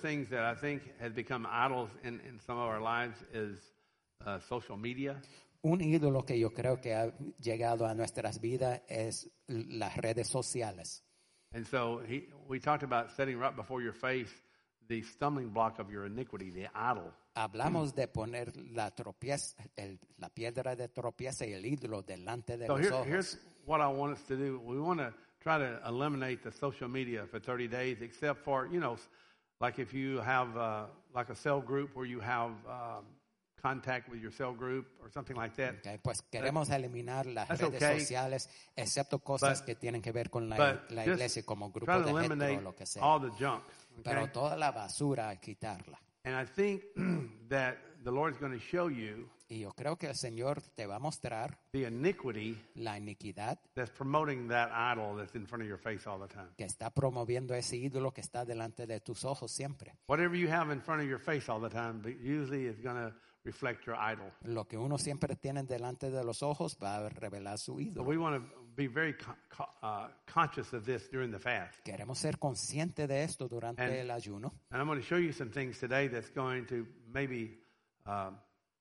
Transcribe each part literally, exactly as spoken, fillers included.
things that I think has become idols in, in some of our lives is uh, social media. Un ídolo que yo creo que ha llegado a nuestras vidas es las redes sociales. And so he, we talked about setting right before your face the stumbling block of your iniquity, the idol. Hablamos de poner la tropieza, el, la piedra de tropieza y el ídolo delante de So los here, ojos. here's what I want us to do. We want to try to eliminate the social media for thirty days, except for, you know, like if you have uh, like a cell group where you have um, contact with your cell group or something like that. Okay, pues queremos eliminar las That's redes okay. sociales, excepto cosas But- que tienen que ver con la, But la just iglesia como grupo try to de gente eliminate o lo que sea. all the junk. Pero Okay? toda la basura hay que quitarla. And I think that the Lord's going to show you Y yo creo que el Señor te va a mostrar the iniquity la iniquidad that's promoting that idol that's in front of your face all the time. que está promoviendo ese ídolo que está delante de tus ojos siempre. Whatever you have in front of your face all the time, but usually is going to reflect your idol. Lo que uno siempre tiene delante de los ojos va a revelar su So ídolo. we want to be very co- co- uh, conscious of this during the fast. Queremos ser conscientes de esto durante And- el ayuno. And I'm going to show you some things today that's going to maybe um,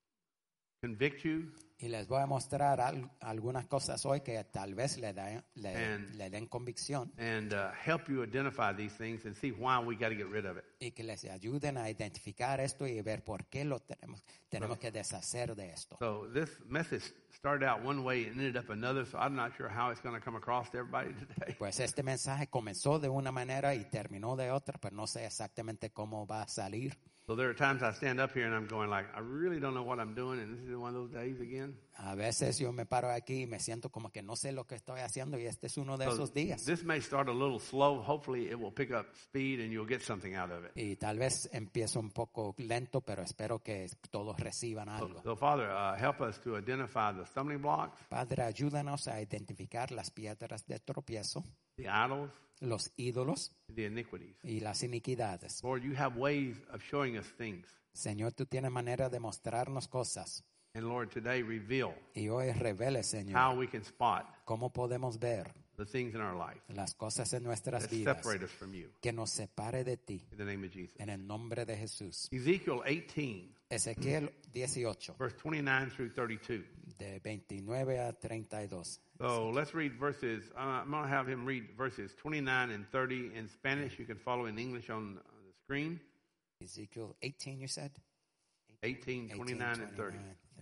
convict you Y les voy a mostrar al- algunas cosas hoy que tal vez le, da- le, And- le den convicción and uh, help you identify these things and see why we got to get rid of it. y que les ayuden a identificar esto y ver por qué lo tenemos, tenemos que deshacer de esto. So this message started out one way and ended up another, so I'm not sure how it's going to come across to everybody today. Pues este mensaje comenzó de una manera y terminó de otra, pero no sé exactamente cómo va a salir. So there are times I stand up here and I'm going like, I really don't know what I'm doing, and this is one of those days again. A veces yo me paro aquí y me siento como que no sé lo que estoy haciendo y este es uno de So esos días. this may start a little slow. Hopefully it will pick up speed and you'll get something out of it. Y tal vez empiezo un poco lento, pero espero que todos reciban So, algo. so Father, uh, help us to identify the stumbling blocks, Padre, ayúdanos a identificar las piedras de tropiezo, the idols, los ídolos the iniquities. y las iniquidades. Lord, you have ways of showing us things. Señor, tú tienes manera de mostrarnos cosas. And Lord, today reveal Y hoy revele, how Señor, we can spot cómo podemos ver the things in our life las cosas en nuestras that vidas separate us from you. que nos separe de ti. In the name of Jesus. En el nombre de Jesús. Ezekiel eighteen, Ezequiel dieciocho, verse twenty-nine through thirty-two. de veintinueve a treinta y dos. So let's read verses. Uh, I'm going to have him read verses twenty-nine and thirty in Spanish. You can follow in English on, on the screen. Ezekiel eighteen, you said? eighteen, twenty-nine, and thirty.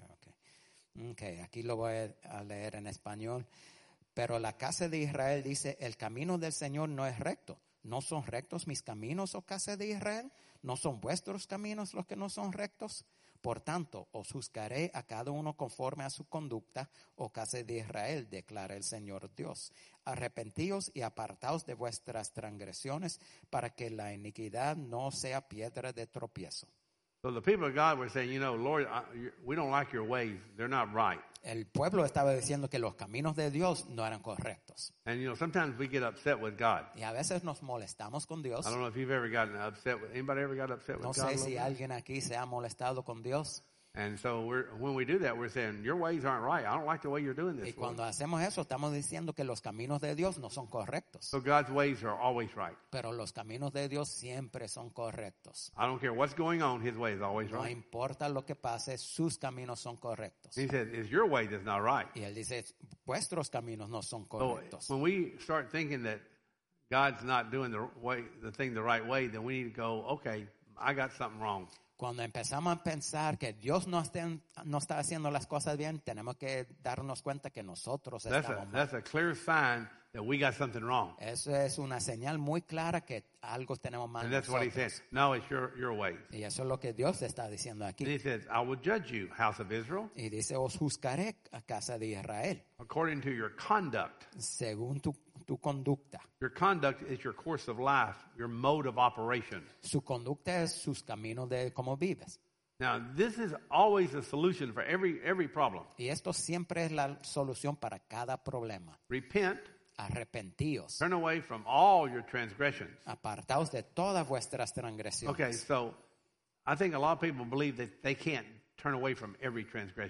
Okay. Okay, aquí lo voy a leer en español. Pero la casa de Israel dice, el camino del Señor no es recto. ¿No son rectos mis caminos, oh casa de Israel? ¿No son vuestros caminos los que no son rectos? Por tanto, os juzgaré a cada uno conforme a su conducta, oh casa de Israel, declara el Señor Dios. Arrepentíos y apartaos de vuestras transgresiones para que la iniquidad no sea piedra de tropiezo. So the people of God were saying, you know, Lord, I, you- we don't like your ways. They're not right. El pueblo estaba diciendo que los caminos de Dios no eran correctos. And, you know, sometimes we get upset with God. Y a veces nos molestamos con Dios. I don't know if you've ever gotten upset with, anybody ever got upset with No God? a sé little si bit? alguien aquí se ha molestado con Dios. And so we're, when we do that, we're saying, your ways aren't right. I don't like the way you're doing Y this. Lord. cuando hacemos eso, estamos diciendo que los caminos de Dios no son correctos. So God's ways are always right. Pero los caminos de Dios siempre son correctos. I don't care what's going on, his way is always No right. importa lo que pase, sus caminos son correctos. He says, it's your way that's not right. Y él dice, vuestros caminos no son So correctos. when we start thinking that God's not doing the way, the thing the right way, then we need to go, okay, I got something wrong. Cuando empezamos a pensar que Dios no está, no está haciendo las cosas bien, tenemos que darnos cuenta que nosotros That's a, estamos mal. that's a clear sign that we got something wrong. Eso es una señal muy clara que algo tenemos mal And that's what he nosotros. said. No, it's your, your ways. Y eso es lo que Dios está diciendo And aquí. he says, I will judge you, house of Israel, Y dice, os juzgaré a casa de Israel, according to your conduct. según tu, tu conducta. Your conduct is your course of life, your mode of operation. Su conducta es sus caminos de cómo vives. Now, this is always the solution for every, every problem. Y esto siempre es la solución para cada problema. Repent, Arrepentíos, turn away from all your transgressions. apartaos de todas vuestras transgresiones. Okay, so I think a lot of people believe that they can't turn away from every transgression.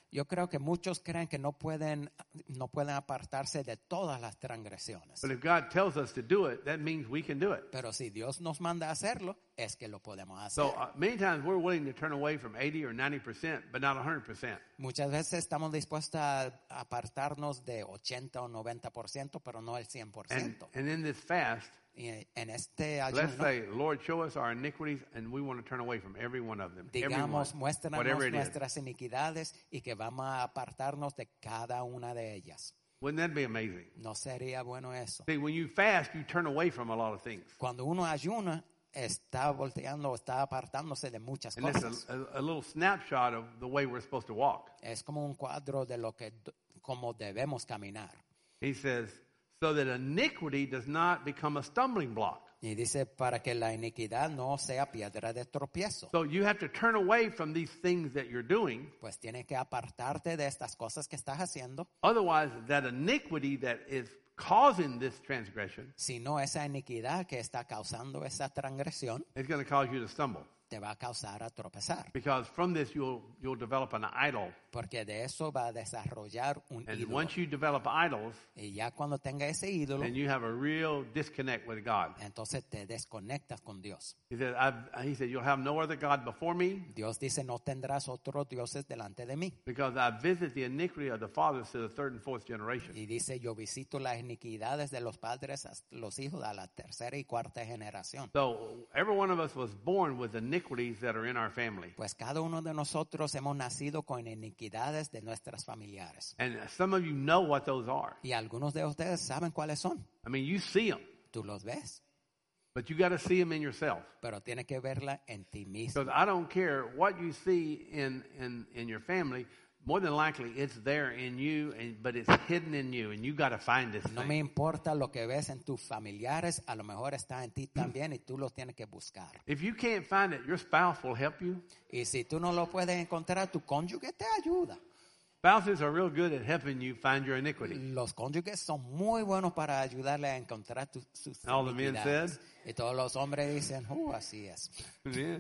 Yo creo que muchos creen que no pueden, no pueden apartarse de todas las transgresiones. But if God tells us to do it, that means we can do it. Pero si Dios nos manda a hacerlo, es que lo podemos hacer. So uh, many times we're willing to turn away from eighty or ninety percent, but not one hundred percent. Muchas veces estamos dispuestos a apartarnos de ochenta o noventa por ciento, pero no el cien por And, ciento. and in this fast, Y en este let's ayuno, say, Lord, show us our iniquities, and we want to turn away from every one of them. Every digamos, one, muéstranos whatever it is. nuestras iniquidades y que vamos a apartarnos de cada una de ellas. Wouldn't that be amazing? ¿No sería bueno eso? See, when you fast, you turn away from a lot of things. Cuando uno ayuna, está volteando, está apartándose de muchas And it's cosas. a, a, a little snapshot of the way we're supposed to walk. Es como un cuadro de lo que, como debemos caminar. He says, so that iniquity does not become a stumbling block. Y dice, para que la iniquidad no sea piedra de tropiezo. So you have to turn away from these things that you're doing. Pues tienes que apartarte de estas cosas que estás haciendo. Otherwise, that iniquity that is causing this transgression Si no, esa iniquidad que está causando esa transgresión is going to cause you to stumble. te va a causar a tropezar. Because from this, you'll, you'll develop an idol. Porque de eso va a desarrollar un And ídolo. once you develop idols, Y ya cuando tenga ese ídolo, then you have a real disconnect with God. entonces te desconectas con Dios. He said, I've, he said, you'll have no other God before me, Dios dice, no tendrás otros dioses delante de mí. because I visit the iniquity of the fathers to the third and fourth generation. Y dice, yo visito las iniquidades de los padres hasta los hijos a la tercera y cuarta generación. So every one of us was born with iniquities that are in our family. Pues cada uno de nosotros hemos nacido con iniquidades de nuestras familiares. And some of you know what those are. Y algunos de ustedes saben cuáles son. I mean, you see them, Tú los ves, but you got to see them in yourself. pero tienes que verla en ti mismo. Because I don't care what you see in, in, in your family, more than likely it's there in you, and, but it's hidden in you, and you got to find this No me thing. importa lo que ves en tus familiares, a lo mejor está en ti también y tú lo tienes que buscar. If you can't find it, your spouse will help you. Y si tú no lo puedes encontrar, tu cónyuge te ayuda. Spouses are real good at helping you find your iniquity. Los cónyuges son muy buenos para ayudarle a encontrar tu, sus All the men iniquidades. said. Y todos los hombres dicen, uh, así es. Yeah.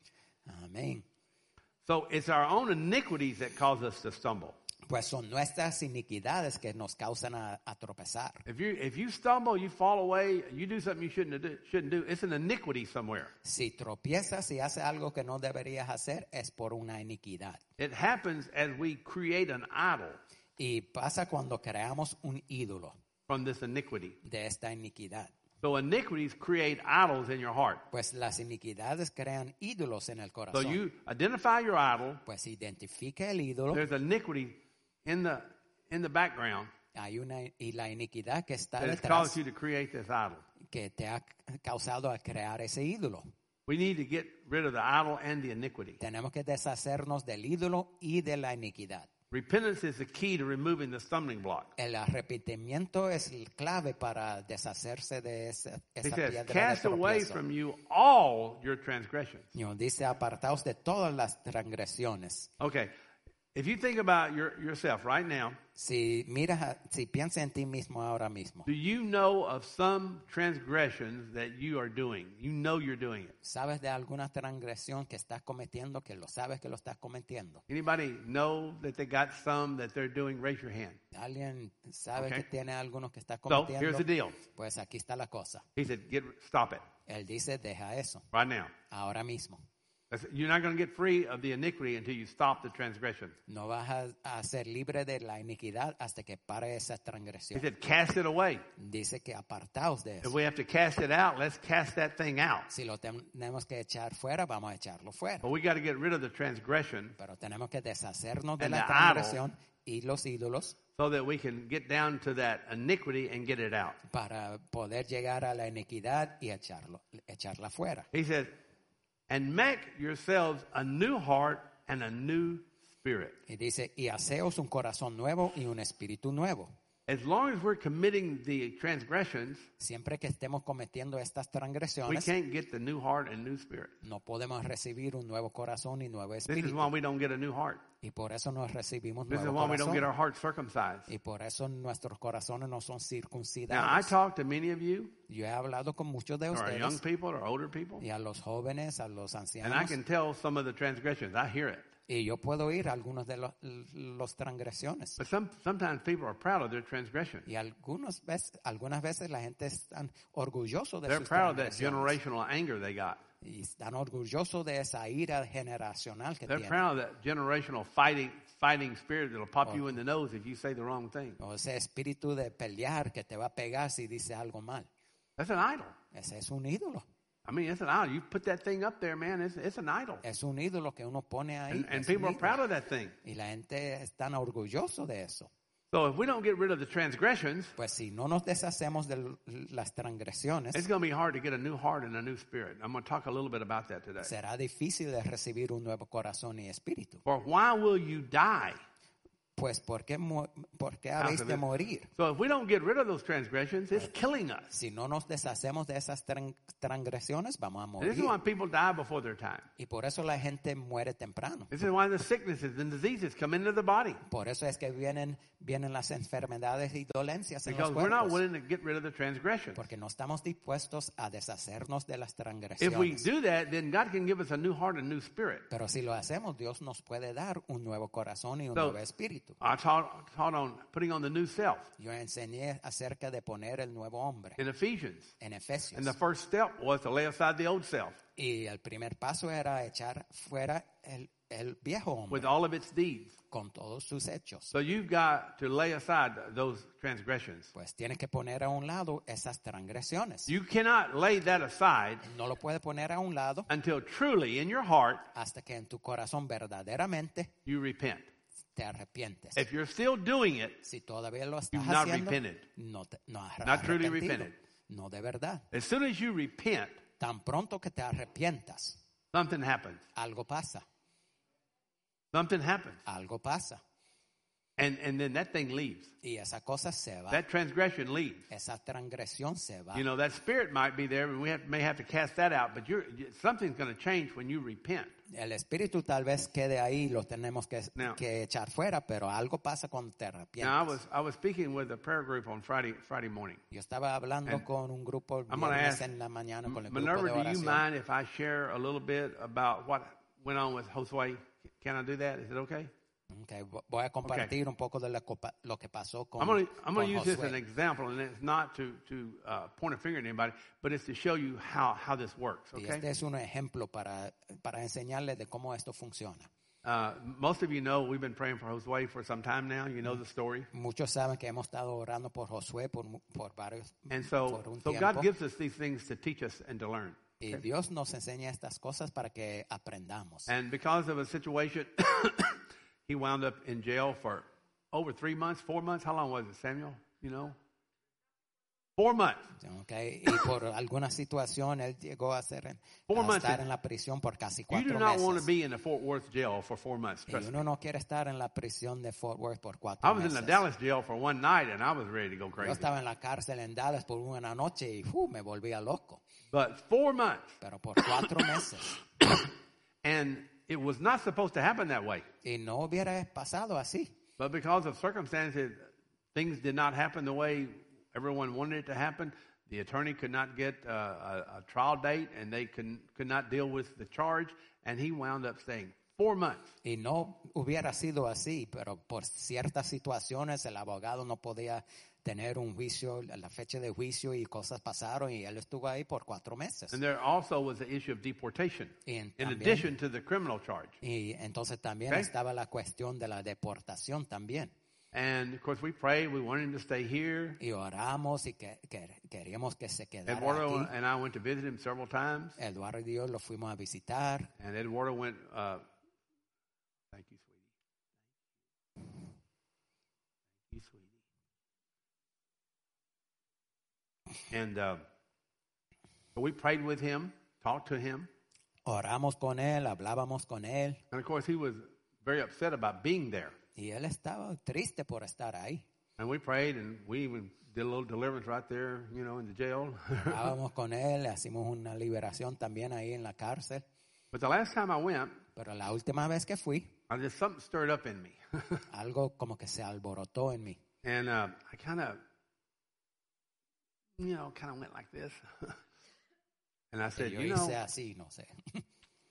Amén. So it's our own iniquities that cause us to stumble. Pues son nuestras iniquidades que nos causan a, a tropezar. If you if you stumble, you fall away, you do something you shouldn't do, shouldn't do. It's an iniquity somewhere. Si tropiezas y haces algo que no deberías hacer, es por una iniquidad. It happens as we create an idol Y pasa cuando creamos un ídolo from this iniquity. de esta iniquidad. So iniquities create idols in your heart. Pues las iniquidades crean ídolos en el So corazón. you identify your idol. Pues identifica el ídolo. There's iniquity in the in the background Hay una y la iniquidad que está that has detrás caused you to create this idol. que te ha causado a crear ese ídolo. We need to get rid of the idol and the iniquity. Tenemos que deshacernos del ídolo y de la iniquidad. Repentance is the key to removing the stumbling block. El arrepentimiento es el clave para deshacerse de esa, He esa says, piedra de cast away tropiezo. from you all your transgressions. Y nos dice, apartaos de todas las transgresiones. Okay, if you think about your, yourself right now, Si miras, a- si piensas en ti mismo ahora mismo, do you know of some transgressions that you are doing? You know you're doing it. ¿sabes de alguna transgresión que estás cometiendo, que lo sabes que lo estás cometiendo? Anybody know that they got some that they're doing? Raise your hand. ¿Alguien sabe Okay. que tiene algunos que está So cometiendo? here's the deal. Pues aquí está la cosa. He said, "Get stop it Él dice, deja eso, right now." ahora mismo. That's- You're not going to get free of the iniquity until you stop the transgression. No vas a, a ser libre de la iniquidad hasta que pare esa He transgresión. said, "Cast it away." Dice que apartaos de If eso. we have to cast it out, let's cast that thing out. Si lo tenemos que echar fuera, vamos a echarlo fuera. But we got to get rid of the transgression Pero tenemos que deshacernos de And la the transgresión y los ídolos so that we can get down to that iniquity and get it out. para poder llegar a la iniquidad y echarlo, echarla fuera. He says, "And make yourselves a new heart and a new spirit." Y dice, y haceos un corazón nuevo y un espíritu nuevo. As long as we're committing the transgressions, Siempre que estemos cometiendo estas we transgresiones, can't get the new heart and new spirit. no podemos recibir un nuevo corazón y nuevo This is espíritu. why we don't get a new heart. Y por eso no recibimos This is nuevo why we don't get our corazón. hearts circumcised. Y por eso nuestros corazones no son Now, I circuncidados. talk to many of you, Yo he hablado con muchos de or young ustedes people or older people, y a los jóvenes, a los and I ancianos. can tell some of the transgressions. I hear it. Y yo puedo ir a algunos de los, los transgresiones. But some, sometimes people are proud of their transgression. Y algunos veces, algunas veces la gente está orgulloso de They're sus proud of that transgresiones. generational anger they got. Y están orgullosos de esa ira generacional que They're tienen. proud of that generational fighting fighting spirit that'll pop you in the nose if you say the wrong thing. O ese espíritu de pelear que te va a pegar si dices algo mal. That's an idol. Ese es un ídolo. I mean, it's an idol. You put that thing up there, man, it's, it's an idol. Es un ídolo que uno pone ahí. And, and es un people are ídolo. proud of that thing. Y la gente está orgulloso de eso. So if we don't get rid of the transgressions, Pues si no nos deshacemos de l- las transgresiones, it's going to be hard to get a new heart and a new spirit. I'm going to talk a little bit about that today. será difícil de recibir un nuevo corazón y espíritu. For why will you die? Pues ¿por qué, mu- por qué habéis de morir? So if we don't get rid of those transgressions, it's killing us. Si no nos deshacemos de esas tran- transgresiones, vamos a And this is morir. why people die before their time. Y por eso la gente muere temprano. This is why the sicknesses and diseases come into the body. Por eso es que vienen, vienen las enfermedades y dolencias en los Because we're not cuerpos. willing to get rid of the transgressions. Porque no estamos dispuestos a deshacernos de las If we transgresiones. do that, then God can give us a new heart and new spirit. Pero si lo hacemos, Dios nos puede dar un nuevo corazón y un So, nuevo espíritu. I taught, taught on putting on the new self Yo enseñé acerca de poner el nuevo hombre in Ephesians. en And Efesios. the first step was to lay aside the old self Y el primer paso era echar fuera el, el viejo hombre with all of its deeds. con todos sus hechos. So you've got to lay aside those transgressions. Pues tiene que poner a un lado esas transgresiones. You cannot lay that aside No lo puede poner a un lado until truly in your heart hasta que en tu corazón verdaderamente you repent. te arrepientes. If you're still doing it, Si todavía lo estás you've not haciendo, repented. no, te, no has Not truly arrepentido. repented. No de verdad. As soon as you repent, Tan pronto que te arrepientas, something happens. algo pasa, Something happens. algo pasa. And, and then that thing leaves. Y esa cosa se va. That transgression leaves. Esa transgresión se va. You know, that spirit might be there, and we have, may have to cast that out, but you're, something's going to change when you repent. El espíritu tal vez quede ahí, lo tenemos que, Now- que echar fuera, pero algo pasa cuando te Now, I arrepientes. was, I was speaking with a prayer group on Friday, Friday morning. Yo estaba hablando And con un grupo I'm going to viernes ask, en la mañana con el grupo Minerva, de do you oración. mind if I share a little bit about what went on with Josue? Can I do that? Is it okay? Okay, vo- voy a compartir un poco de lo, copa- lo que pasó con, I'm going to I'm con going to use this as Josué. an example, and it's not to, to uh, point a finger at anybody, but it's to show you how, how this works, Y okay? este es un ejemplo para, para enseñarles de cómo esto funciona. Uh, most of you know we've been praying for Josue for some time now. You know the story. Muchos saben que hemos estado orando por Josué por, mu- por varios And so, por un so tiempo. God gives us these things to teach us and to learn. Y Dios nos enseña estas cosas para que aprendamos. And because of a situation, he wound up in jail for over three months, four months. How long was it, Samuel? You know? Four months. Okay, y por alguna situación él llegó a, ser, Four a months. estar en la prisión por casi You cuatro do not want to meses. be in the Fort Worth jail for four months. Y Trust me. uno no quiere estar en la prisión de Fort Worth por cuatro I was in meses. the Dallas jail for one night, and I was ready to go Yo crazy. estaba en la cárcel en Dallas por una noche y uh, me volvía loco. But four months, Pero por cuatro meses. and it was not supposed to happen that way. Y no hubiera pasado así. But because of circumstances, things did not happen the way everyone wanted it to happen. The attorney could not get uh, a, a trial date, and they could, could not deal with the charge, and he wound up staying four months. Y no hubiera sido así, pero por ciertas situaciones el abogado no podía tener un juicio, la fecha de juicio y cosas pasaron y él estuvo ahí por cuatro meses. And there also was the issue of deportation, Y en- in también- addition to the criminal charge. Y entonces también Okay. estaba la cuestión de la deportación también. And of course, we prayed. We wanted him to stay here. Y oramos y que, que- queríamos que se quedara Eduardo aquí. and I went to visit him several times, Eduardo y yo lo fuimos a visitar. and Eduardo went. Uh, thank you, sweetie. Thank you, sweetie. And uh, so we prayed with him, talked to him, Oramos con él, hablábamos con él. and of course, he was very upset about being there. Y él estaba triste por estar ahí. And we prayed, and we even did a little deliverance right there, you know, in the jail. Hablábamos con él, hicimos una liberación también ahí en la cárcel. But the last time I went, Pero la última vez que fui, I just something stirred up in me, algo como que se alborotó en mí. and uh, I kind of, you know, kind of went like this, and I Y said, yo you hice know, así, no sé.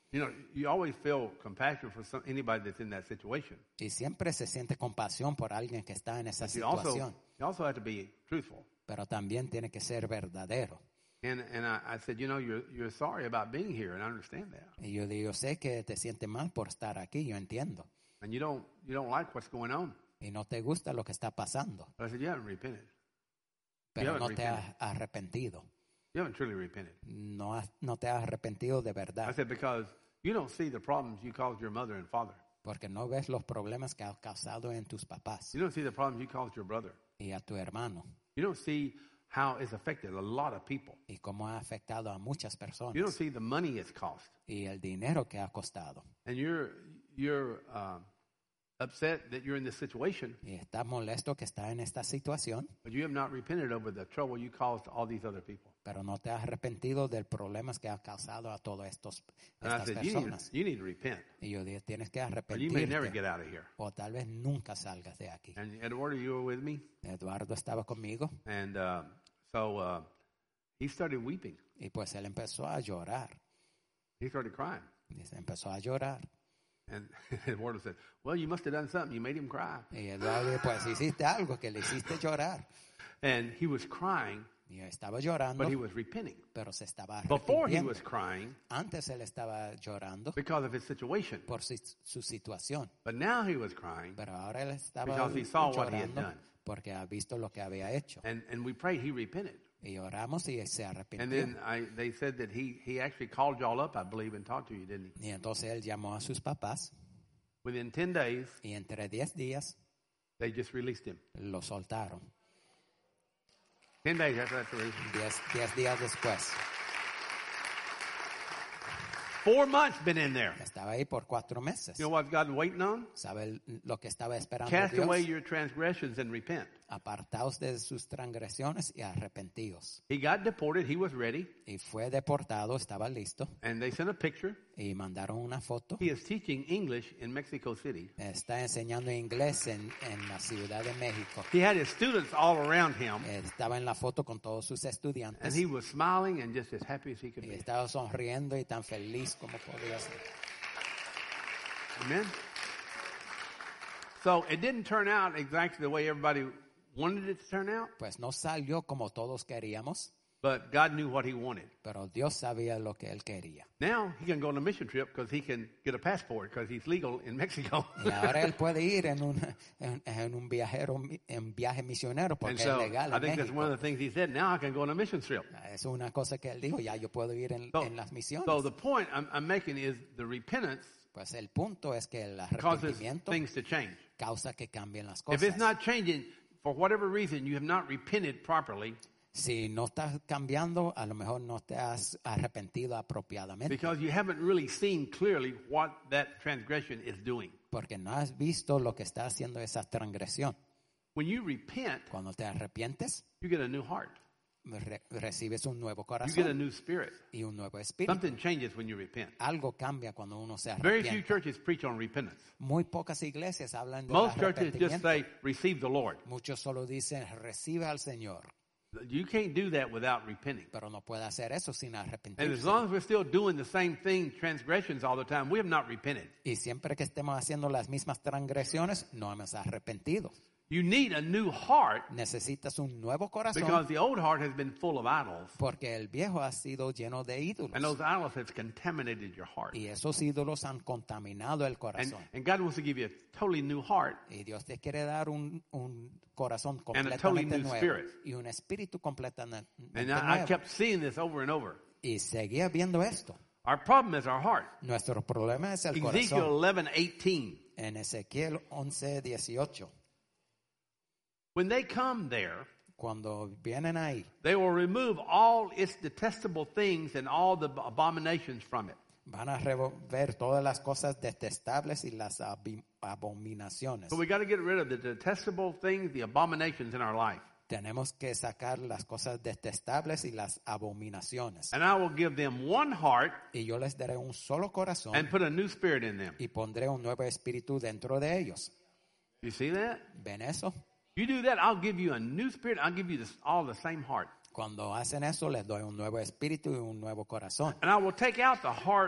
You know, you always feel compassion for some, anybody that's in that situation. Y siempre se siente compasión por alguien que está en esa But you also, situación. you also have to be truthful. Pero también tiene que ser verdadero. And and I, I said, you know, you're you're sorry about being here, and I understand that. Y yo digo, sé que te sientes mal por estar aquí, yo entiendo. And you don't you don't like what's going on. Y no te gusta lo que está pasando. But I said, you haven't repented. Pero haven't no te repented. has arrepentido. You haven't truly repented. No, has- no te has arrepentido de I verdad. said, because you don't see the problems you caused your mother and father. Porque no ves los problemas que has causado en tus papás You don't see the problems you caused your brother. y a tu hermano. You don't see how it's affected a lot of people. Y cómo ha afectado a muchas You don't personas. see the money it's cost. Y el dinero que ha costado. And you're you're um, upset that you're in this situation, Y estás molesto que estás en esta situación. but you have not repented over the trouble you caused to all these other people. Pero no te has arrepentido del problemas que ha causado a todas estos, And I estas said, you need, personas. to, you need to repent, Y yo dije, tienes que or you may never arrepentirte. get out of here. O tal vez nunca salgas de aquí. And Eduardo, you were with me, Eduardo estaba conmigo. and uh, so uh, he started weeping. Y pues él empezó a llorar. He started crying, Y se empezó a llorar. and Eduardo said, "Well, you must have done something. You made him cry." Y Eduardo dijo, pues hiciste algo que le hiciste llorar. And he was crying, Y estaba llorando, but he was repenting. pero se estaba Before he arrepintiendo. was crying Antes él estaba llorando because of his situation, por su, su situación. but now he was crying, Pero ahora él estaba Because he saw what he had llorando done. porque ha visto lo que había hecho. and and we prayed he repented. Y oramos y se And arrepintió. then I, they said that he, he actually called y'all up, I believe, and talked to you, didn't he? Y entonces él llamó a sus papás Within ten days, y entre diez días they just released him. lo soltaron. ten days after that release. Diez, diez días después. Four months been in there. Estaba ahí por cuatro meses. You know what God's waiting on? ¿Sabe el- lo que estaba esperando Cast Dios? away your transgressions and repent. Apartaos de sus transgresiones y arrepentíos. He got deported. He was ready. Y fue deportado, estaba listo. And they sent a picture. Y mandaron una foto. He is teaching English in Mexico City. Está enseñando inglés en, en la Ciudad de México. He had his students all around him. Estaba en la foto con todos sus And estudiantes. he was smiling and just as happy as he could Y be. estaba sonriendo y tan feliz como podía ser. Amen? So it didn't turn out exactly the way everybody wanted it to turn out, Pues no salió como todos queríamos, but God knew what he wanted. pero Dios sabía lo que él quería. Now he can go on a mission trip because he can get a passport because he's legal in Mexico. Y ahora él puede ir en un, en, en un viajero, en viaje misionero And porque so es legal I en think that's one of México. the things he said. Now I can go on a mission trip. Es una cosa que él dijo, ya yo puedo ir en, So, en las misiones. so the point I'm, I'm making is the repentance Pues el punto es que el causes arrepentimiento things to change. causa que cambien las If it's cosas. not changing, for whatever reason, you have not repented properly Si no estás cambiando, a lo mejor no te has arrepentido apropiadamente, because you haven't really seen clearly what that transgression is doing. porque no has visto lo que está haciendo esa transgresión. When you repent, Cuando te arrepientes, you get a new heart. re- recibes un nuevo You get a corazón new spirit. y un nuevo espíritu. Something changes when you repent. Algo cambia cuando uno se Very few arrepiente. churches preach on repentance. Muy pocas iglesias hablan de Most churches just arrepentimiento. say, receive the Lord. Muchos solo dicen, recibe al Señor, You can't do that without repenting. pero no puede hacer eso sin And as arrepentirse. long as we're still doing the same thing, transgressions all the time, we have not repented. Y siempre que estemos haciendo las mismas transgresiones, no hemos arrepentido. You need a new heart Necesitas un nuevo corazón because the old heart has been full of idols. porque el viejo ha sido lleno de ídolos. And those idols have contaminated your heart. Y esos ídolos han contaminado el And, corazón. and God wants to give you a totally new heart. Y Dios te quiere dar un, un corazón And a totally completamente new nuevo spirit. y un espíritu completamente And I, I nuevo. kept seeing this over and over. Y seguía viendo esto. Our problem is our heart. Nuestro problema es el Ezekiel corazón. eleven eighteen. En Ezequiel once dieciocho, When they come there, cuando vienen ahí, they will remove all its detestable things and all the abominations from it. van a remover todas las cosas detestables y las abi- abominaciones. So we got to get rid of the detestable things, the abominations in our life. Tenemos que sacar las cosas detestables y las abominaciones. And I will give them one heart Y yo les daré un solo corazón and put a new spirit in them. y pondré un nuevo espíritu dentro de ellos. You see that? ¿Ven eso? You do that, I'll give you a new spirit. I'll give you this, all the same heart. Cuando hacen eso, les doy un nuevo espíritu y un nuevo corazón. And I will take out the heart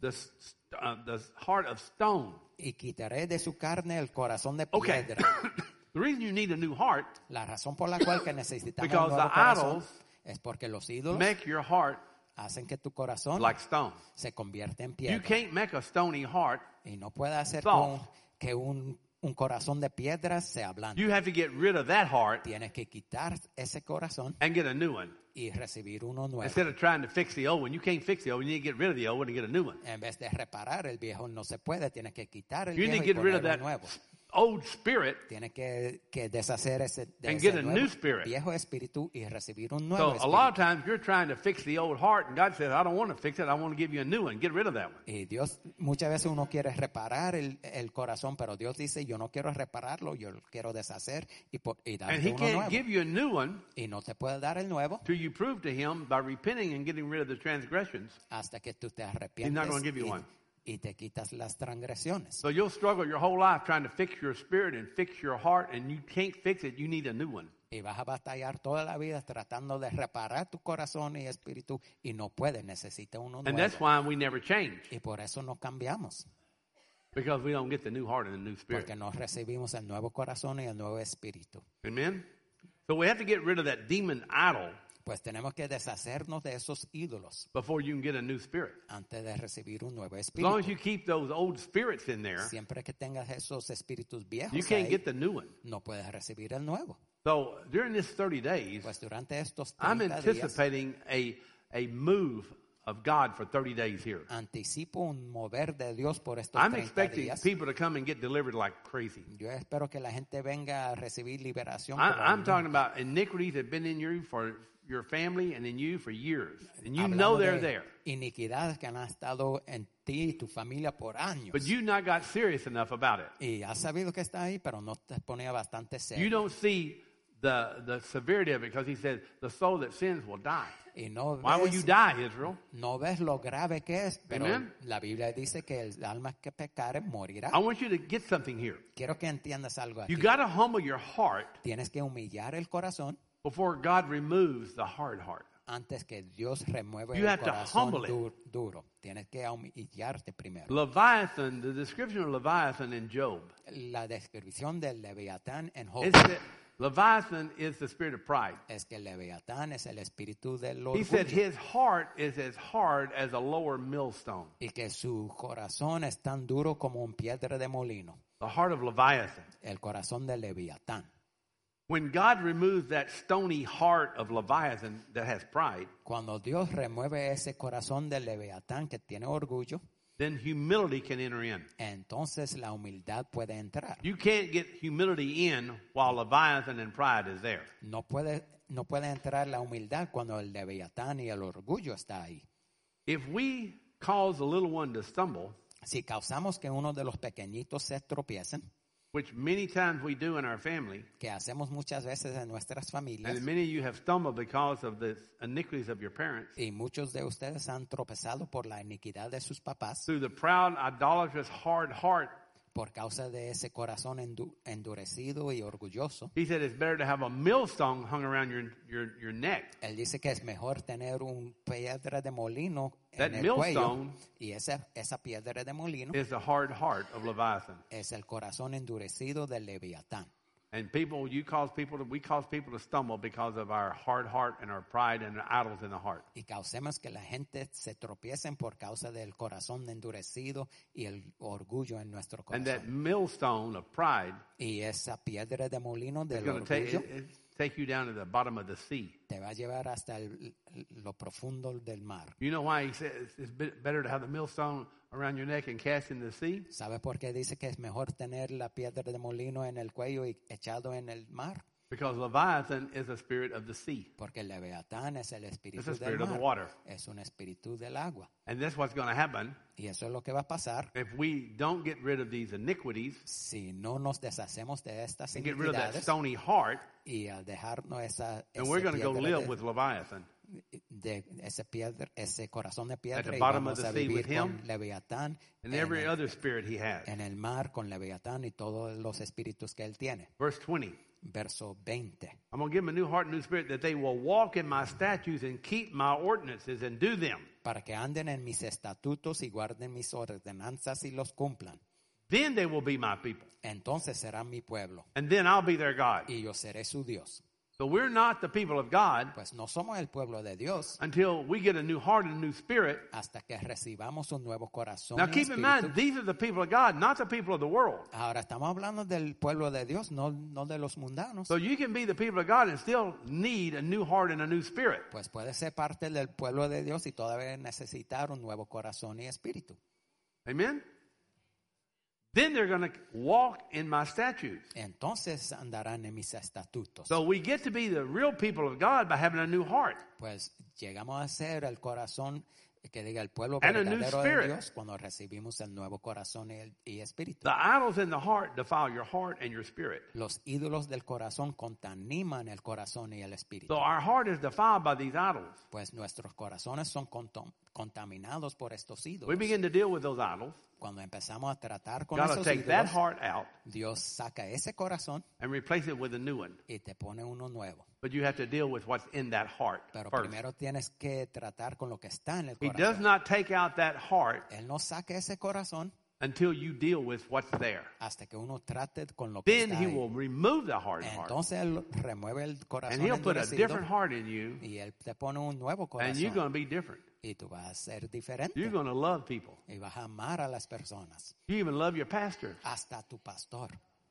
the, uh, the heart of stone. y quitaré de su carne el corazón de Okay. piedra. The reason you need a new heart La razón por la cual que necesitamos un Because nuevo the corazón idols es porque los ídolos make your heart hacen que tu corazón like stone. se convierta en You piedra. can't make a stony heart. Y no puede hacer soft. con- que un, un corazón de piedra sea blando. You have to get rid of that heart Tienes que quitar ese corazón and get a new one. y recibir uno nuevo. Instead of trying to fix the old one, you can't fix the old one. You need to get rid of the old one and get a new one. En vez de reparar el viejo, no se puede. Tienes que quitar el You need viejo to y get rid of poner that uno nuevo. old spirit. Tienes que, que deshacer ese, de And ese get a nuevo new spirit. viejo espíritu y recibir un nuevo So a lot of espíritu. times you're trying to fix the old heart, and God says, I don't want to fix it. I want to give you a new one. Get rid of that one. Y Dios, muchas veces uno quiere reparar el, el corazón, pero Dios dice, yo no quiero repararlo, yo lo quiero deshacer y, po- y And darte He uno can't nuevo. give you a new one Y no te puede dar el nuevo till you prove to Him by repenting and getting rid of the transgressions. hasta que tú te He's not arrepientes gonna give you y, one. y te quitas las transgresiones. So you'll struggle your whole life trying to fix your spirit and fix your heart, and you can't fix it. You need a new one. Y vas a batallar toda la vida tratando de reparar tu corazón y espíritu y no puedes, necesitas uno And that's nuevo. why we never change, Y por eso no cambiamos, because we don't get the new heart and the new spirit. porque no recibimos el nuevo corazón y el nuevo espíritu. Amen? So we have to get rid of that demon idol Pues tenemos que deshacernos de esos ídolos before you can get a new spirit. antes de recibir un nuevo As long as espíritu. you keep those old spirits in there, Siempre que tengas esos espíritus viejos you can't ahí, get the new one. no puedes recibir el nuevo. So during this thirty days, Pues durante estos I'm treinta días anticipating a, a move of God for thirty days here. anticipo un mover de Dios por estos I'm treinta expecting días. people to come and get delivered like crazy. Yo espero que la gente venga a recibir liberación. I, como I'm nunca. talking about iniquities that have been in you for your family and in you for years. And you Hablando know they're de there. iniquidades que han estado en ti y tu familia por años. But you not got serious enough about it. Y has sabido que está ahí, pero no te ponía bastante You serio. don't see the, the severity of it because he said the soul that sins will die. Y no Why will you ves, die, Israel? no ves lo grave que es, pero Amen. la Biblia dice que el alma que pecare morirá. I want you to get something here. Quiero que entiendas algo aquí. You got to humble your heart Tienes que humillar el corazón before God removes the hard heart. antes que Dios remueva You el have to corazón humble it. du- duro. Tienes que humillarte primero. Leviathan, the description of Leviathan in Job, La descripción del Leviatán en Job is that Leviathan is the spirit of pride. es que el Leviatán es el espíritu del He said orgullo his heart is as hard as a lower millstone. y que su corazón es tan duro como un piedra de molino, The heart of Leviathan. el corazón del Leviatán. When God removes that stony heart of Leviathan that has pride, Cuando Dios remueve ese corazón del Leviatán que tiene orgullo, then humility can enter in. entonces la humildad puede entrar. You can't get humility in while Leviathan and pride is there. No puede, no puede entrar la humildad cuando el Leviatán y el orgullo está ahí. If we cause the little one to stumble, Si causamos que uno de los pequeñitos se tropiecen, which many times we do in our family, que hacemos muchas veces en nuestras familias, and many of you have stumbled because of the iniquities of your parents, y muchos de ustedes han tropezado por la iniquidad de sus papás, through the proud, idolatrous, hard heart, por causa de ese corazón endu- endurecido y orgulloso. he said it's better to have a millstone hung around your, your, your neck. Él dice que es mejor tener un piedra de molino That en el cuello, millstone y esa, esa piedra de molino is the hard heart of Leviathan. es el corazón endurecido del Leviatán. And people, you cause people to, we cause people to stumble because of our hard heart and our pride and the idols in the heart. Y causemos que la gente se tropiecen por causa del corazón endurecido y el orgullo en nuestro And that corazón. millstone of pride Y esa piedra de molino is del going to take, orgullo it, it take you down to the bottom of the sea. te va a llevar hasta el- lo profundo del mar. You know why he says it's be- better to have the millstone around your neck and cast in the sea? ¿Sabes por qué dice que es mejor tener la piedra de molino en el cuello y echado en el mar? Because Leviathan is a spirit of the sea. Porque el Leviatán es el It's espíritu the del spirit of the mar. water. Es un espíritu del agua. And that's what's going to happen Y eso es lo que va a pasar if we don't get rid of these iniquities si no nos deshacemos de estas and get rid of that iniquidades stony heart, y al dejarnos esa, and ese we're going to go piedra live de- with Leviathan. de ese piedra, ese corazón de At piedra the y bottom vamos of the a sea vivir with him con Leviatán And en every el, other spirit he has. en el mar con Leviatán y todos los espíritus que él tiene. Verse twenty. verso veinte. I'm going to give them a new heart and new spirit that they will walk in my statutes and keep my ordinances and do them. Para que anden en mis estatutos y guarden mis ordenanzas y los cumplan. Then they will be my people. Entonces serán mi pueblo. And then I'll be their God. Y yo seré su Dios. So we're not the people of God Pues no somos el pueblo de Dios until we get a new heart and a new spirit. hasta que recibamos un nuevo corazón. Now y keep in espíritu. mind, these are the people of God, not the people of the world. Ahora estamos hablando del pueblo de Dios, no, no de los mundanos. So you can be the people of God and still need a new heart and a new spirit. Pues puede ser parte del pueblo de Dios y todavía necesitar un nuevo corazón y espíritu. Amen? Then they're going to walk in my statutes. Entonces andarán en mis estatutos. So we get to be the real people of God by having a new heart. Pues llegamos a ser el corazón que diga el pueblo And a new verdadero de spirit. Dios cuando recibimos el nuevo corazón y, el, y espíritu. The idols in the heart defile your heart and your spirit. Los ídolos del corazón contaminan el corazón y el espíritu. So our heart is defiled by these idols. Pues nuestros corazones son contam- contaminados por estos ídolos. We begin to deal with those idols. Cuando empezamos a tratar con God will esos take that ídolos, heart out Dios saca ese corazón and replace it with a new one. y te pone uno nuevo. But you have to deal with what's in that heart Pero first. primero tienes que tratar con lo que está en el He does corazón. not take out that heart Él no saca ese corazón until you deal with what's there. hasta que uno trate con lo que Then está he ahí. will remove the hard heart. Entonces Él remueve el corazón And he'll put a endurecido different heart in you. y Él te pone un nuevo And you're corazón going to be different. y tú vas a ser diferente You're going to love people. y vas a amar a las personas, You even love your pastor. hasta tu pastor,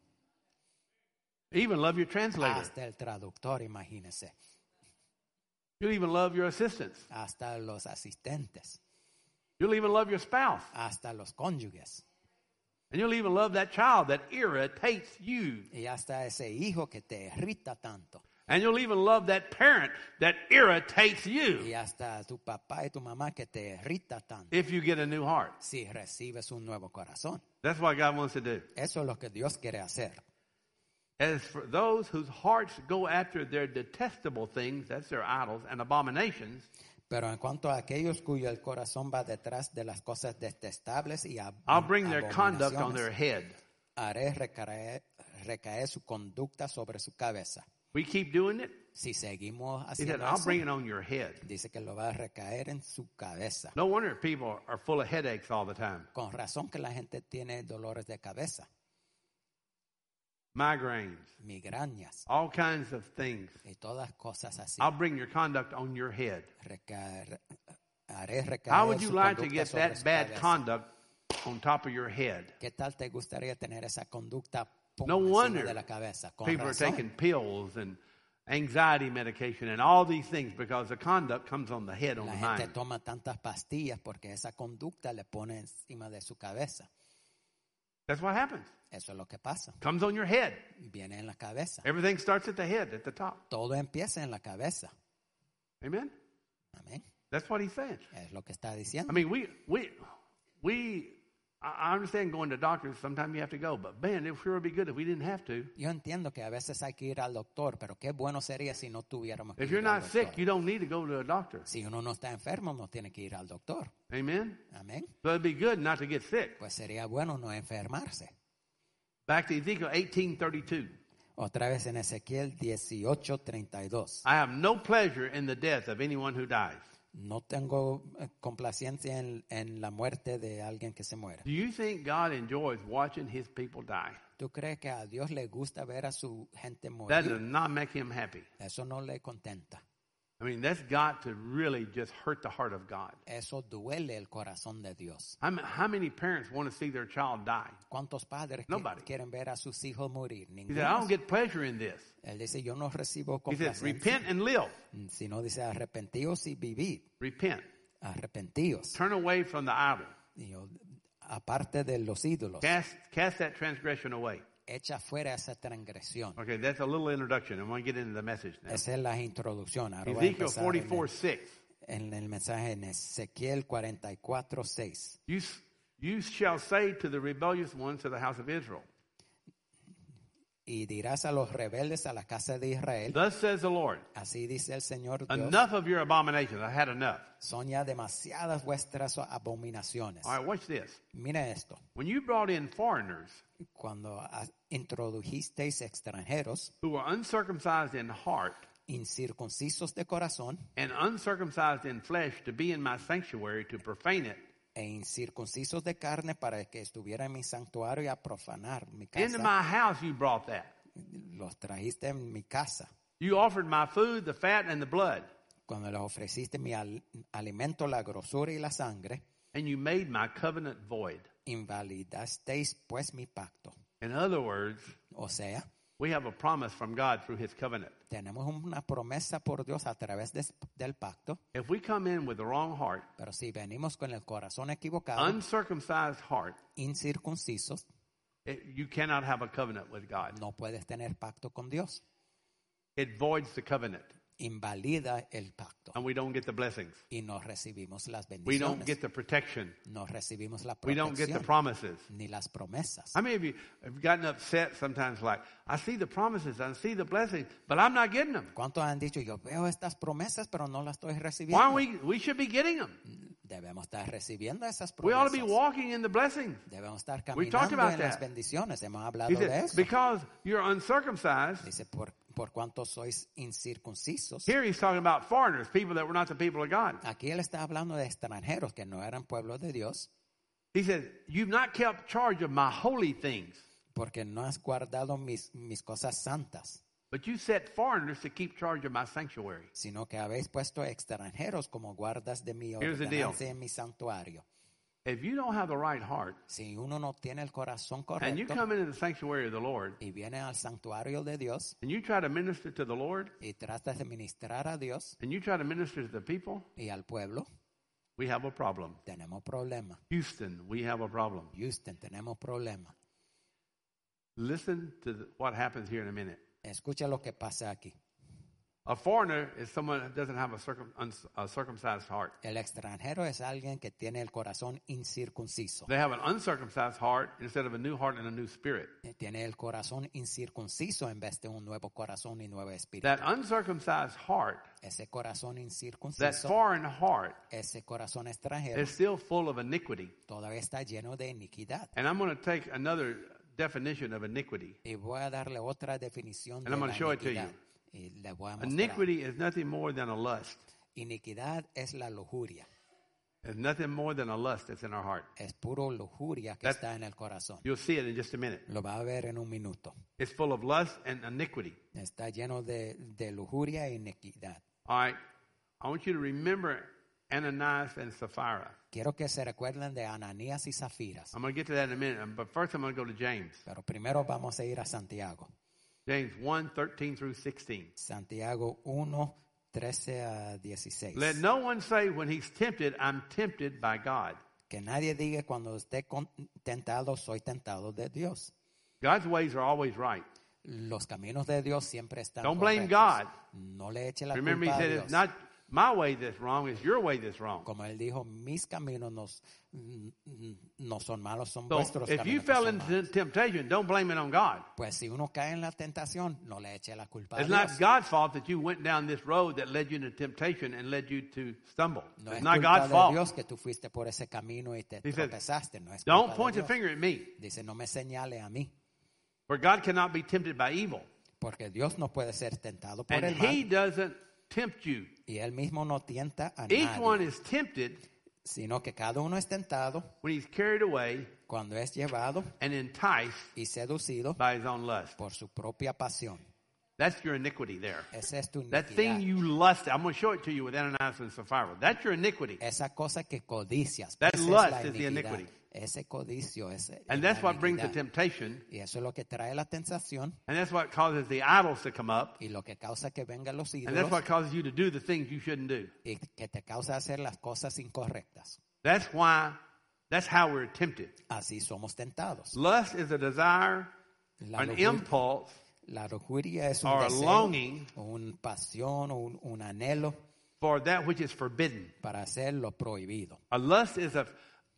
You even love your translator. hasta el traductor, imagínese, You'll even love your assistants. hasta los asistentes, You'll even love your spouse. hasta los cónyuges And you'll even love that child that irritates you. y hasta ese hijo que te irrita tanto And you'll even love that parent that irritates you y hasta tu papá y tu mamá que te irrita tanto if you get a new heart. si recibes un nuevo corazón. That's what God wants to do. Eso es lo que Dios quiere hacer. As for those whose hearts go after their detestable things, that's their idols, and abominations, Pero en cuanto a aquellos cuyo el corazón va detrás de las cosas detestables y ab- I'll bring their conduct on their abominaciones, head. haré recaer, recaer su conducta sobre su cabeza. We keep doing it. Si seguimos He said, haciendo I'll eso, bring it on your head. dice que lo va a recaer en su cabeza. No wonder people are full of headaches all the time. Con razón que la gente tiene dolores de cabeza, Migraines, migrañas all kinds of things. y todas cosas así. I'll bring your conduct on your head. Recaer, haré How recaer would you su like to conducta get sobre that su bad cabeza. conduct on top of your head? ¿Qué tal te gustaría tener esa conducta pum, No encima wonder de la cabeza? Con People are razón. taking pills and anxiety medication and all these things because the conduct comes on the head, on La the gente mind. toma tantas pastillas porque esa conducta le pone encima de su cabeza. That's what happens. Eso es lo que pasa. Comes on your head. Viene en la cabeza. Everything starts at the head, at the top. Todo empieza en la cabeza. Amen? Amén. That's what he's saying. Es lo que está diciendo. I mean, we, we, we, I I understand going to doctors, sometimes you have to go, but man, it sure would be good if we didn't have to. Yo entiendo que a veces hay que ir al doctor, pero qué bueno sería si no tuviéramos que If ir you're al not sick, doctor. you don't need to go to a doctor. Si uno no está enfermo, no tiene que ir al doctor. Amen? Amén. So it'd be good not to get sick. Pues sería bueno no enfermarse. Back to Ezekiel eighteen thirty-two. Otra vez en Ezequiel dieciocho treinta y dos. I have no pleasure in the death of anyone who dies. No tengo eh, complacencia en, en la muerte de alguien que se muere. Do you think God enjoys watching his people die? ¿Tú crees que a Dios le gusta ver a su gente That does morir? not make him happy. Eso no le contenta. I mean, that's got to really just hurt the heart of God. Eso duele el corazón de Dios. How, ma- how many parents want to see their child die? ¿Cuántos padres que- Nobody. quieren ver a sus hijos morir? He said, Ninguno. I don't get pleasure in this. Él dice, yo no recibo He said, complacencia. repent and live. Sino dice, arrepentíos y vivid. Repent. Arrepentíos. Turn away from the idol. Y yo, aparte de los ídolos, Cast, cast that transgression away. echa fuera esa transgresión. Okay, that's a little introduction. I'm going to get into the message now. Esa es la introducción. Ahora voy a Ezekiel empezar en forty-four el, six. en el mensaje en Ezequiel cuarenta y cuatro seis. You, s- you shall say to the rebellious ones of the house of Israel. Y dirás a los rebeldes a la casa de Israel, Thus says the Lord, así dice el Señor Dios, enough of your abominations. I had enough. son ya demasiadas vuestras abominaciones. All right, watch this. Mire esto, When you brought in foreigners cuando a- introdujisteis extranjeros, who were uncircumcised in heart incircuncisos de corazón and uncircumcised in flesh to be in my sanctuary to profane it, e incircuncisos de carne para que estuviera en mi santuario y a profanar mi into casa, my house you brought that. los trajiste en mi casa. You offered my food, the fat, and the blood, Cuando les ofreciste mi al- alimento, la grosura y la sangre, and you made my covenant void. invalidasteis pues mi pacto. In other words, O sea, we have a promise from God through his covenant. tenemos una promesa por Dios a través de- del pacto, If we come in with the wrong heart, pero si venimos con el corazón equivocado, uncircumcised heart, incircuncisos, it, you cannot have a covenant with God. no puedes tener pacto con Dios. It voids the covenant, Invalida el pacto and we don't get the blessings. y no recibimos las We don't bendiciones. get the protection. No recibimos la We don't get the protección promises. ni las promesas. How many of you have gotten upset sometimes like, I see the promises, I see the blessings, but I'm not getting them? ¿Cuántos han dicho, yo veo estas promesas, pero no las estoy Why recibiendo? aren't we, we should be getting them. Debemos estar recibiendo esas We ought to promesas. be walking in the blessings. Debemos estar We talked caminando about en las that. bendiciones. Hemos hablado He de said, eso. because you're uncircumcised, Dice, por, por cuanto sois incircuncisos. here he's talking about foreigners, people that were not the people of God. Aquí él está hablando de extranjeros que no eran pueblo de Dios, He said, you've not kept charge of my holy things, porque no has guardado mis, mis cosas santas, but you set foreigners to keep charge of my sanctuary. sino que habéis puesto extranjeros como guardas de mi Here's the deal. ordenanza en mi santuario. If you don't have the right heart, Si uno no tiene el corazón and you correcto come into the sanctuary of the Lord, y viene al santuario de Dios and you try to minister to the Lord, y tratas de ministrar a Dios and you try to minister to the people, y al pueblo, we have a problem. tenemos problema. Houston, we have a problem. Houston, tenemos problema. Listen to the, what happens here in a minute. Escucha lo que pasa aquí. A foreigner is someone that doesn't have a, circum, uns- a circumcised heart. El extranjero es alguien que tiene el corazón incircunciso. They have an uncircumcised heart instead of a new heart and a new spirit. Tiene el corazón incircunciso en vez de un nuevo corazón y nuevo espíritu. That uncircumcised heart, Ese corazón that incircunciso, foreign heart, ese corazón extranjero, is still full of iniquity. todavía está lleno de iniquidad. And I'm going to take another definition of iniquity. Y voy a darle otra definición de And I'm la gonna show it to iniquidad. you. Y le voy a mostrar. Iniquity is nothing more than a lust. Iniquidad es la lujuria. It's nothing more than a lust that's in our heart. Es puro lujuria que That- está en el corazón. You'll see it in just a minute. Lo va a ver en un minuto. It's full of lust and iniquity. Está lleno de, de lujuria e iniquidad. All right. I want you to remember Ananias and Sapphira. Quiero que se recuerden de Ananías y Zafiras. I'm going to get to that in a minute. But first, I'm going to go to James. Pero primero vamos a ir a Santiago. James one, thirteen through sixteen. Santiago uno, trece a dieciséis. Let no one say when he's tempted, I'm tempted by God. Que nadie diga cuando esté con- tentado, soy tentado de Dios. God's ways are always right. Los caminos de Dios siempre están Don't blame correctos. God. No le eche la Remember, he culpa a said Dios. it's not my way that's wrong, it's your way that's wrong. Como él dijo, mis caminos nos- no son malos, son So vuestros if you caminos. que fell son into malos. temptation, don't blame it on God. Pues si uno cae en la tentación, no le eche la culpa a It's Dios. not God's fault that you went down this road that led you into temptation and led you to stumble. No It's es not culpa God's de fault. Dios que tú fuiste por ese camino y te He said, tropezaste. No es Don't culpa point de the Dios. finger at me, Dice, no me señale a mí, for God cannot be tempted by evil. porque Dios no puede ser tentado por And el he mal. doesn't tempt you. Y él mismo no tienta a Each one nadie, is tempted sino que cada uno es tentado when he's carried away cuando es llevado and enticed y seducido by his own lust. por su propia pasión. That's your iniquity there. Esa es tu That thing iniquidad. you lust, I'm going to show it to you with Ananias and Sapphira. That's your iniquity. Esa cosa que codicias. That esa lust es la is the iniquidad. iniquity. Ese codicio es, es And la that's what brings the iniquidad. temptation. Y eso es lo que trae la tentación And that's what causes the idols to come up. y lo que causa que vengan los And that's ídolos what causes you to do the things you shouldn't do. y que te causa hacer las cosas incorrectas. That's why, that's how we're tempted. Así somos tentados. Lust is a desire, La an lujuria, impulse, la lujuria es un or a deseo, longing una pasión, un, un anhelo for that which is forbidden. para hacer lo prohibido. A lust is a,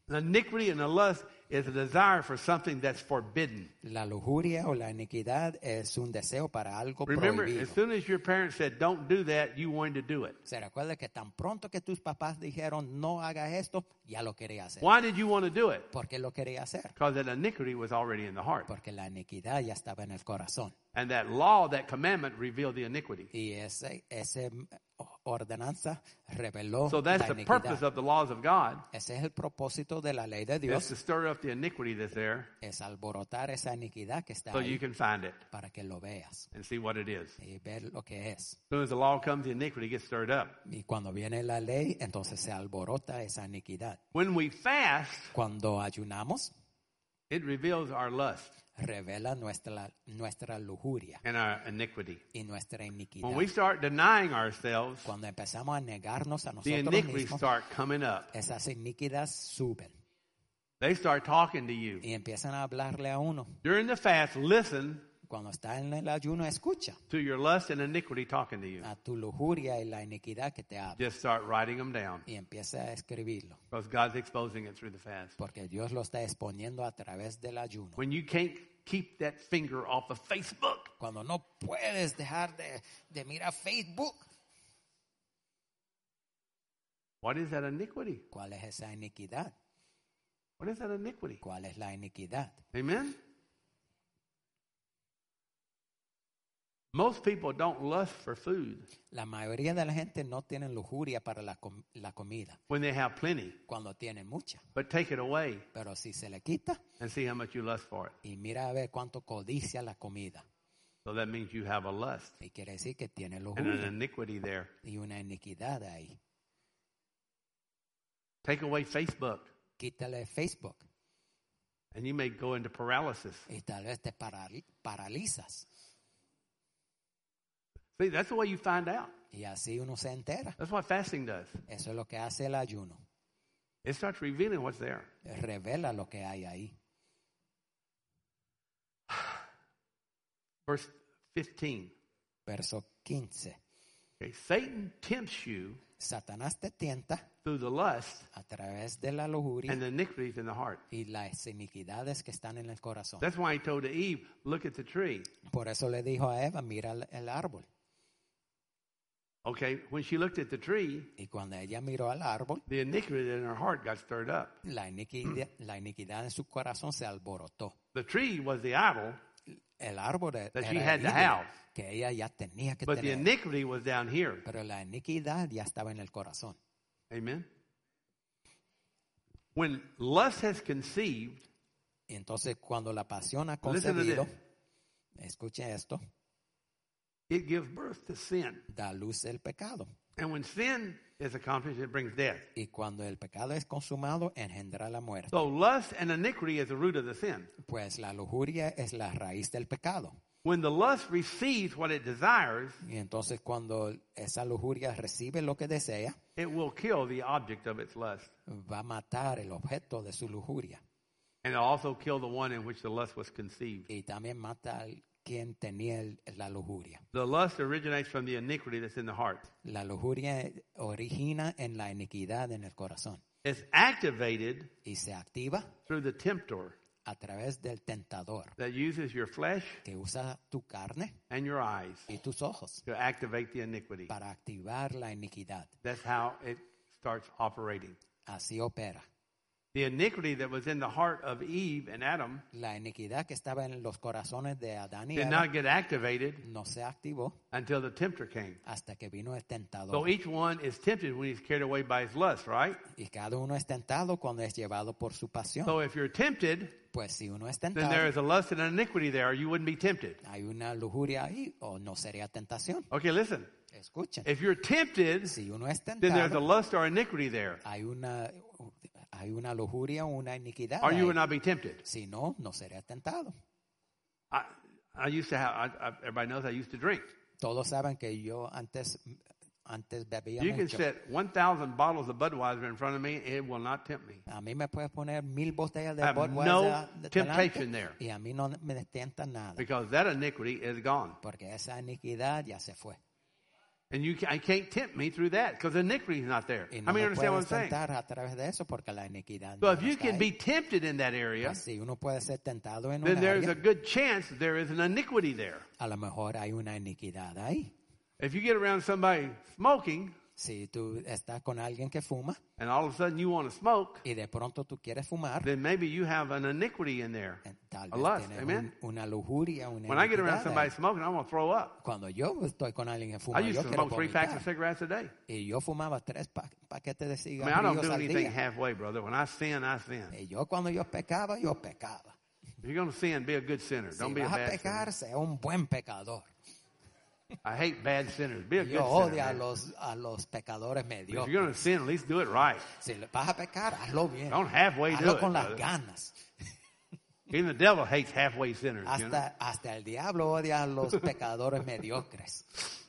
The iniquity and the lust is a desire for something that's forbidden. La lujuria o la iniquidad es un deseo para algo Remember, prohibido. as soon as your parents said, don't do that, you wanted to do it. Se recuerda que tan pronto que tus papás dijeron no hagas esto, ya lo quería hacer. Why did you want to do it? ¿Por qué lo quería hacer? Because that iniquity was already in the heart. Porque la iniquidad ya estaba en el corazón. And that law, that commandment revealed the iniquity. Y ese, ese ordenanza reveló So that's la the purpose iniquidad. of the laws of God, Ese es el propósito de la ley de is Dios, to stir up the iniquity that's there es alborotar esa iniquidad que está so you ahí can find it para que lo veas and see what it is. y ver lo que es. As soon as the law comes, the iniquity gets stirred up. Y cuando viene la ley, entonces se alborota esa iniquidad. When we fast, Cuando ayunamos, it reveals our lust revela nuestra, nuestra lujuria and our iniquity. y nuestra iniquidad. When we start denying ourselves, Cuando empezamos a negarnos a the nosotros iniquities mismos, start coming up. esas iniquidades suben They start talking to you. y empiezan a hablarle a uno. During the fast, listen Cuando está en el ayuno, escucha to your lust and iniquity talking to you. a tu lujuria y la iniquidad que te habla Just start writing them down y empieza a escribirlo, because God's exposing it through the fast. porque Dios lo está exponiendo a través del ayuno. When you can't keep that finger off of Facebook, Cuando no puedes dejar de, de mirar Facebook, what is that iniquity? ¿cuál es esa iniquidad? What is that iniquity? ¿Cuál es la iniquidad? Amen? Most people don't lust for food La mayoría de la gente no tiene lujuria para la, com- la comida when they have plenty, cuando tienen mucha, but take it away pero si se le quita and see how much you lust for it. y mira a ver cuánto codicia la comida, So that means you have a lust y quiere decir que tiene and lujuria an iniquity there. y una iniquidad ahí. Take away Facebook Quítale Facebook and you may go into paralysis. y tal vez te paral- paralizas See, that's the way you find out. y así uno se entera. That's what fasting does. Eso es lo que hace el ayuno, It starts revealing what's there. revela lo que hay ahí. Verse fifteen. Verso quince. Okay, Satan tempts you Satanás te tienta through the lust a través de la lujuria and the iniquities in the heart. y las iniquidades que están en el corazón. That's why he told Eve, look at the tree. Por eso le dijo a Eva, mira el, el árbol. Okay, when she looked at the tree, Y cuando ella miró al árbol, the iniquity in her heart got stirred up. la iniquidad, la iniquidad en su corazón se alborotó. The tree was the idol, El árbol era That she el had to ídolo have. que ella ya tenía que but the tener. iniquity was down here. Pero la iniquidad ya estaba en el corazón. Amen. When lust has conceived, Y entonces cuando la pasión ha Listen to concebido, escuche esto, it gives birth to sin. da luz el pecado. And when sin is accomplished, it brings death. Y cuando el pecado es consumado, engendra la muerte. So lust and iniquity is the root of the sin. Pues la lujuria es la raíz del pecado. When the lust receives what it desires, Y entonces cuando esa lujuria recibe lo que desea, it will kill the object of its lust. va a matar el objeto de su lujuria. And it'll also kill the one in which the lust was conceived. Y también mata al quien tenía el- la lujuria. The lust originates from the iniquity that's in the heart. La lujuria origina en la iniquidad en el corazón It's activated y se activa through the tempter a través del tentador that uses your flesh que usa tu carne and your eyes y tus ojos to activate the iniquity. para activar la iniquidad. That's how it starts operating. Así opera. The iniquity that was in the heart of Eve and Adam La iniquidad que estaba en los corazones de Adán y did Eva not get activated no se activó until the tempter came. hasta que vino el So tentador. each one is tempted when he's carried away by his lust, right? Y cada uno es tentado cuando es llevado por su pasión. So if you're tempted, Pues si uno es then there tentado, is a lust and an iniquity there, or you wouldn't be tempted. hay una lujuria ahí o no sería tentación. Okay, listen. Escuchen, If you're tempted, si uno es then there's a tentado, lust or iniquity there, hay una, hay una lujuria o una iniquidad or you ahí. would not be tempted. Si no, no sería tentado. I, I used to have, I, I, everybody knows I used to drink. Todos saben que yo antes, antes bebía You can mucho. set one thousand bottles of Budweiser in front of me, it will not tempt me. A mí me puedes poner mil botellas de I have Budweiser no de- temptation delante, there. y a mí no me tienta nada, Because that iniquity is gone. porque esa iniquidad ya se fue. And you ca- I can't tempt me through that because iniquity is not there. Y I no mean, me understand what I'm puedes saying? tentar a través de eso porque la iniquidad So no if you está can ahí. be tempted in that area, Pues si uno puede ser tentado en then un there's a área, good chance there is an iniquity there. a lo mejor hay una iniquidad ahí. If you get around somebody smoking, Si tú estás con alguien que fuma and all of a sudden you want to smoke, y de pronto tú quieres fumar, then maybe you have an iniquity in there. eh, tal A vez lust, tienes amen? un- una lujuria, una When I get around iniquidad somebody ahí. smoking, I'm going to throw up. Cuando yo estoy con alguien que I fuma, used yo to quiero smoke three packs of vomitar. cigarettes a day. Y yo fumaba tres pa- paquetes de I mean, I don't cigarrillos do al anything día. halfway, brother. When I sin, I sin. Y yo cuando yo pecaba, yo pecaba. If you're going to sin, be a good sinner. Si Don't be a vas a bad pecar, sinner. sea un buen pecador. I hate bad sinners. Be a Yo good odio sinner. a man. los, a los pecadores If you're mediocres. going to sin, at least do it right. Si le vas a pecar, hazlo bien. Don't halfway do Hazlo it. con las brother. ganas. Even the devil hates halfway sinners. You know? Hasta, hasta el diablo odia a los pecadores mediocres.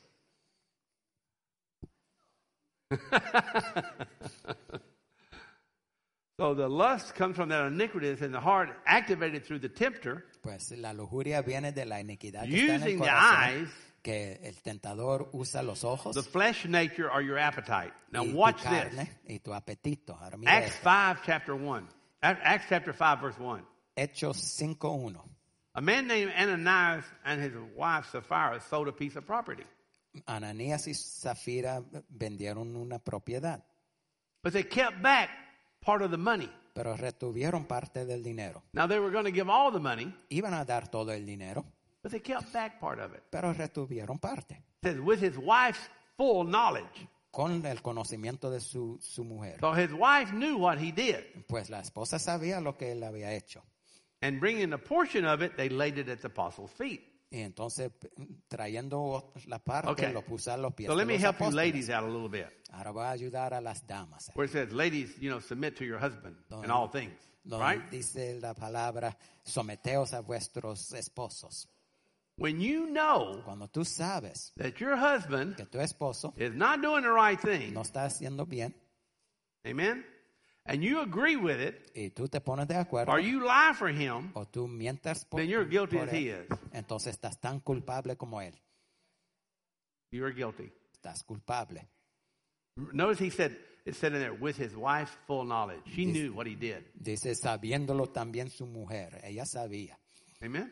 So the lust comes from that iniquity that's in the heart, activated through the tempter, Pues la lujuria viene de la iniquidad que está en el using the corazón, eyes, que el tentador usa los ojos the flesh nature, or your appetite. Now y watch tu this. carne y tu apetito. Ahora mira Acts esto. five, chapter one. Ac- Acts chapter five, verse one. Hechos cinco uno. A man named Ananias and his wife Sapphira sold a piece of property. Ananías y Zafira vendieron una propiedad, But they kept back part of the money. pero retuvieron parte del dinero. Now they were going to give all the money, Iban a dar todo el dinero, but they kept back part of it. pero retuvieron parte. It says with his wife's full knowledge. Con el conocimiento de su, su mujer. So his wife knew what he did. Pues la esposa sabía lo que él había hecho. And bringing a portion of it, they laid it at the apostles' feet. Y entonces, trayendo la parte, Okay. lo puso a los pies So let de me los help you apóstoles. ladies out a little bit. Ahora voy a ayudar a las damas. Where it says, ladies, you know, submit to your husband in Donde- all things. Donde Right? dice la palabra, someteos a vuestros esposos. When you know Cuando tú sabes that your husband que tu esposo is not doing the right thing, no está haciendo bien amen, and you agree with it, y tú te pones de acuerdo or you lie for him, o tú mientes por, then you're guilty por as he él, is. entonces estás tan culpable como él. You are guilty. Estás culpable. Notice he said, it said in there, with his wife's full knowledge. She This- knew what he did. Dice, sabiéndolo también su mujer. Ella sabía. Amen?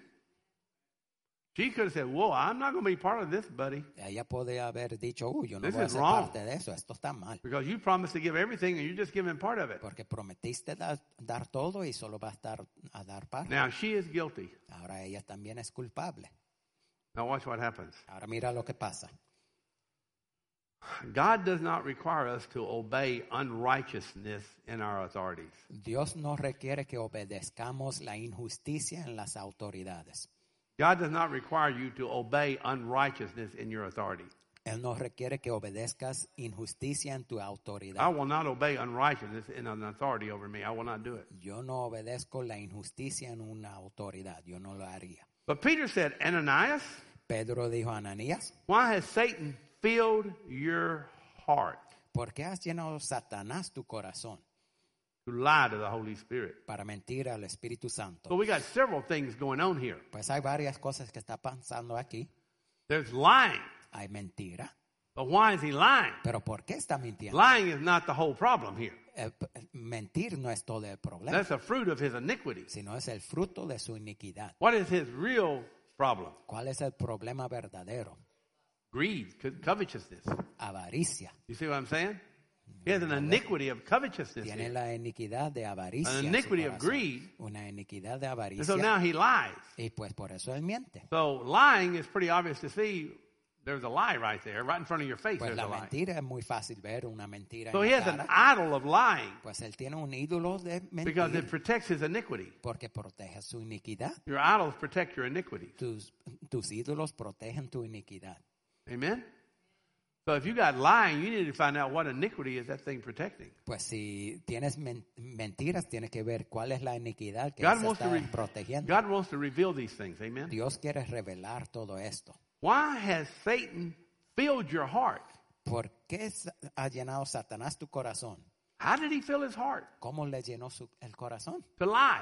She could have said, whoa, I'm not going to be part of this, buddy, Ella podía haber dicho, uy, yo no This voy a is ser wrong. parte de eso. Esto está mal. because you promised to give everything and you're just giving part of it. Porque prometiste dar, dar todo y solo vas a dar, a dar parte. Now, she is guilty. Ahora ella también es culpable. Now, watch what happens. Ahora mira lo que pasa. God does not require us to obey unrighteousness in our authorities. Dios no requiere que obedezcamos la injusticia en las autoridades. God does not require you to obey unrighteousness in your authority. Él no requiere que obedezcas injusticia en tu I autoridad. will not obey unrighteousness in an authority over me. I will not do it. Yo no obedezco la injusticia en una autoridad. Yo no lo haría. But Peter said, Ananias, Pedro dijo a Ananías, why has Satan filled your heart ¿por qué has llenado Satanás tu corazón to lie to the Holy Spirit? para mentir al Espíritu Santo? So we got several things going on here. Pues hay varias cosas que está pasando aquí. There's lying. Hay mentira. But why is he lying? Pero ¿por qué está mintiendo? Lying is not the whole problem here. Eh, p- mentir no es todo el problema, That's a fruit of his iniquity. sino es el fruto de su iniquidad. What is his real problem? ¿Cuál es el problema verdadero? Greed, co- covetousness. Avaricia. You see what I'm saying? He has an iniquity of covetousness Tiene here. la iniquidad de avaricia. An en su iniquity of corazón. greed. Una iniquidad de And avaricia. so now he lies. Y pues por eso él miente. So lying is pretty obvious to see. There's a lie right there, right in front of your face. Pues There's la a lie. mentira es muy fácil ver una mentira So en he la has an cara. idol of lying Pues él tiene un ídolo de because it mentir protects his iniquity. porque protege su iniquidad. Your idols protect your iniquity. Tus, tus ídolos protegen tu iniquidad. Amen? So if you got lying, you need to find out what iniquity is that thing protecting. Pues si tienes men- mentiras, tienes que ver cuál es la iniquidad que God se wants to está re- protegiendo. God wants to reveal these things. Amen? Dios quiere revelar todo esto. Why has Satan filled your heart? ¿Por qué sa- ha llenado Satanás tu corazón? How did he fill his heart? ¿Cómo le llenó su- el corazón? To lie.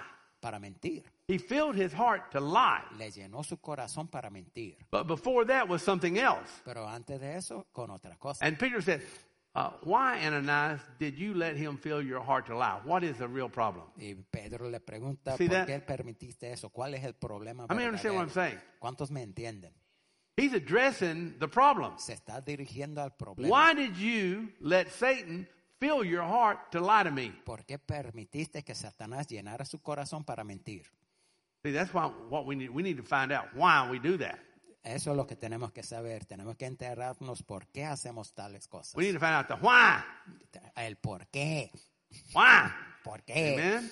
para mentir. He filled his heart to lie. Le llenó su corazón para mentir. But before that was something else. Pero antes de eso, con otra cosa. And Peter said, uh, why, Ananias, did you let him fill your heart to lie? What is the real problem? Y Pedro le pregunta, See ¿por that? qué permitiste eso? ¿Cuál es el problema I mean, understand what I'm verdadero? saying. ¿Cuántos me entienden? He's addressing the problem. Se está dirigiendo al problema. Why did you let Satan fill your heart to lie to me? ¿Por qué permitiste que Satanás llenara su corazón para mentir? See, that's why what we need. We need to find out why we do that. Eso es lo que tenemos que saber. Tenemos que enterarnos por qué hacemos tales cosas. We need to find out the why. El por qué. Why? ¿Por qué? Amen.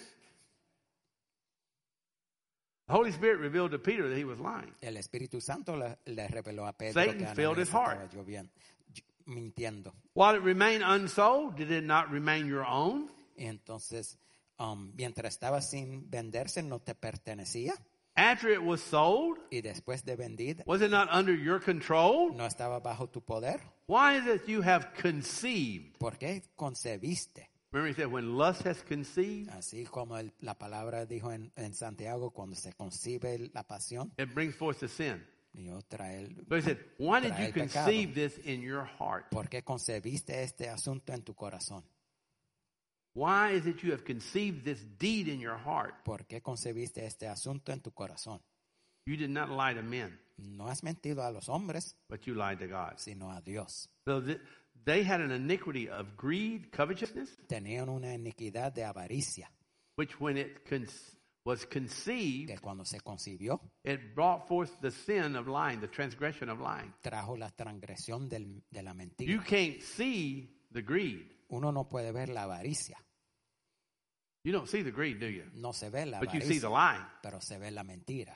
The Holy Spirit revealed to Peter that he was lying. El Espíritu Santo le, le reveló a Pedro Satan que filled Ananías his heart. estaba lloviendo, mintiendo. While it remained unsold, did it not remain your own? Y entonces, um, mientras estaba sin venderse, no te pertenecía. After it was sold, Y después de vendida, was it not under your control? no estaba bajo tu poder. Why is it you have conceived? ¿Por qué concebiste? Remember he said, when lust has conceived, Así como el- la palabra dijo en, en Santiago, cuando se concibe la pasión, it brings forth the sin. Dios trae el, So he said, why did trae you el pecado. conceive this in your heart? ¿Por qué concebiste este asunto en tu corazón? Why is it you have conceived this deed in your heart? ¿Por qué concebiste este asunto en tu corazón? You did not lie to men, No has mentido a los hombres, but you lied to God. sino a Dios. So th- they had an iniquity of greed, covetousness, Tenían una iniquidad de avaricia, which when it con- was conceived, que cuando se concibió, it brought forth the sin of lying, the transgression of lying. trajo la transgresión del- de la You mentira. can't see the greed. Uno no puede ver la avaricia. You don't see the greed, do you? No se ve la But you see the avaricia, lying. pero se ve la mentira.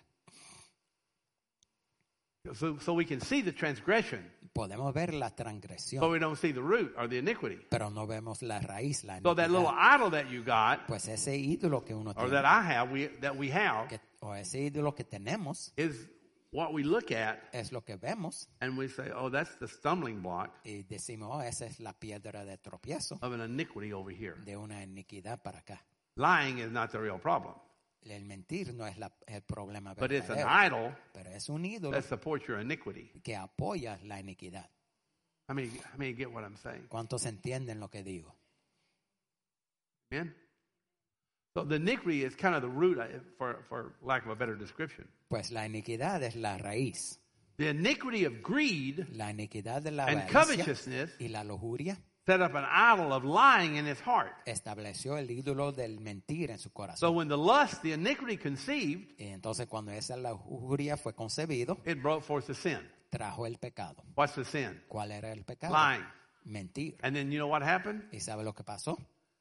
So, so we can see the transgression, Podemos ver la but transgresión, we don't see the root or the iniquity. pero no vemos la raíz, la So that little iniquidad. idol that you got, Pues ese ídolo que uno or tiene, that I have, we, that we have, que- o ese ídolo que tenemos, is what we look at es lo que vemos and we say, oh, that's the stumbling block y decimos, oh, esa es la piedra de tropiezo of an iniquity over here. de una iniquidad para acá. Lying is not the real problem, El mentir no es la- el problema but it's an verdadero, idol pero es un ídolo that supports your iniquity. que apoya la iniquidad. I mean, I mean, you get what I'm saying. ¿Cuántos entienden lo que digo? Amen? So the iniquity is kind of the root, uh, for, for lack of a better description. Pues la iniquidad es la raíz. The iniquity of greed La iniquidad de la and avaricia covetousness y la lujuria set up an idol of lying in his heart. estableció el ídolo del mentir en su So corazón. when the lust, the iniquity conceived, Y entonces cuando esa lujuria fue concebido, it brought forth the sin. trajo el pecado. What's the sin? ¿Cuál era el pecado? Lying. Mentir. And then you know what happened? ¿Y sabe lo que pasó?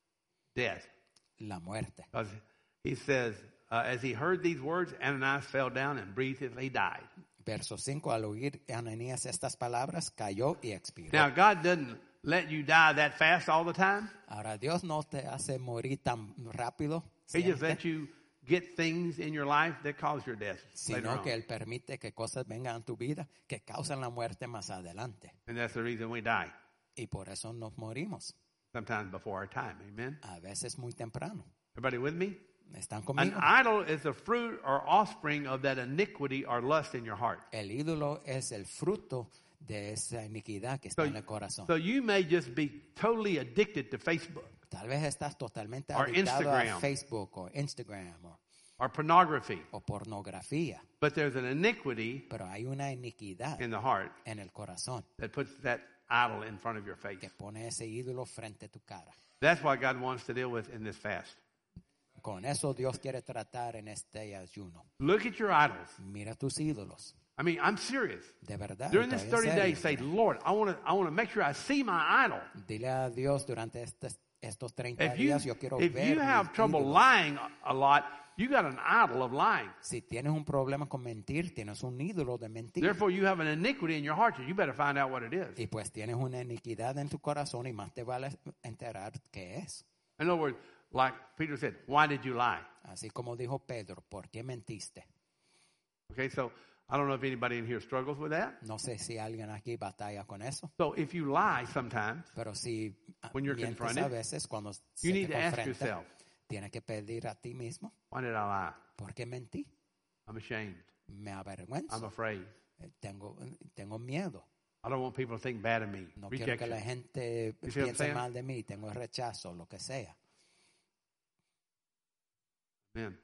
Death. La muerte. Because he says, uh, as he heard these words, Ananias fell down and breathed his, he died. Verso cinco, al oír Ananías estas palabras, cayó y expiró. Now, God doesn't let you die that fast all the time. Ahora, Dios no te hace morir tan rápido, He just siempre, lets you get things in your life that cause your death later sino on. que Él permite que cosas vengan a tu vida que causan la muerte más adelante. And that's the reason we die, Y por eso nos morimos, sometimes before our time. Amen? a veces muy temprano. Everybody with me? ¿Están An conmigo? idol is the fruit or offspring of that iniquity or lust in your heart. El ídolo es el fruto de esa iniquidad que está So, en el corazón. so you may just be totally addicted to Facebook Tal vez estás totalmente Or adictado a Instagram. Facebook o Instagram o, or pornography, o pornografía, but there's an iniquity pero hay una iniquidad in the heart en el corazón that puts that idol in front of your face. que pone ese ídolo frente a tu cara. That's what God wants to deal with in this fast. Con eso Dios quiere tratar en este ayuno. Look at your idols. Mira tus ídolos, I mean, I'm serious. de verdad. During this estoy thirty en days, serio. say, Lord, I want to I want to make sure I see my idol. Dile a Dios durante estes- estos treinta If you, días, yo quiero if ver you have mis trouble ídolos. lying a- a lot, you got an idol of lying. Si tienes un problema con mentir, tienes un ídolo de mentir. Therefore, you have an iniquity in your heart. You better find out what it is. Y pues tienes una iniquidad en tu corazón y más te vale enterar qué es. In other words, like Peter said, why did you lie? Así como dijo Pedro, ¿por qué mentiste? Okay, so I don't know if anybody in here struggles with that. No sé si alguien aquí batalla con eso, So if you lie sometimes, pero si ah, When you're mientes confronted, a veces cuando you se need te to ask confronta, yourself, Tienes que pedir a ti mismo, Why did I lie? ¿por qué mentí? I'm ashamed. Me I'm avergüenzo. afraid. Eh, Tengo, tengo miedo. I don't want people to think bad of me. No quiero que la Rejection. gente You see what I'm piense saying? mal de mí. Tengo rechazo, lo que sea. Amen.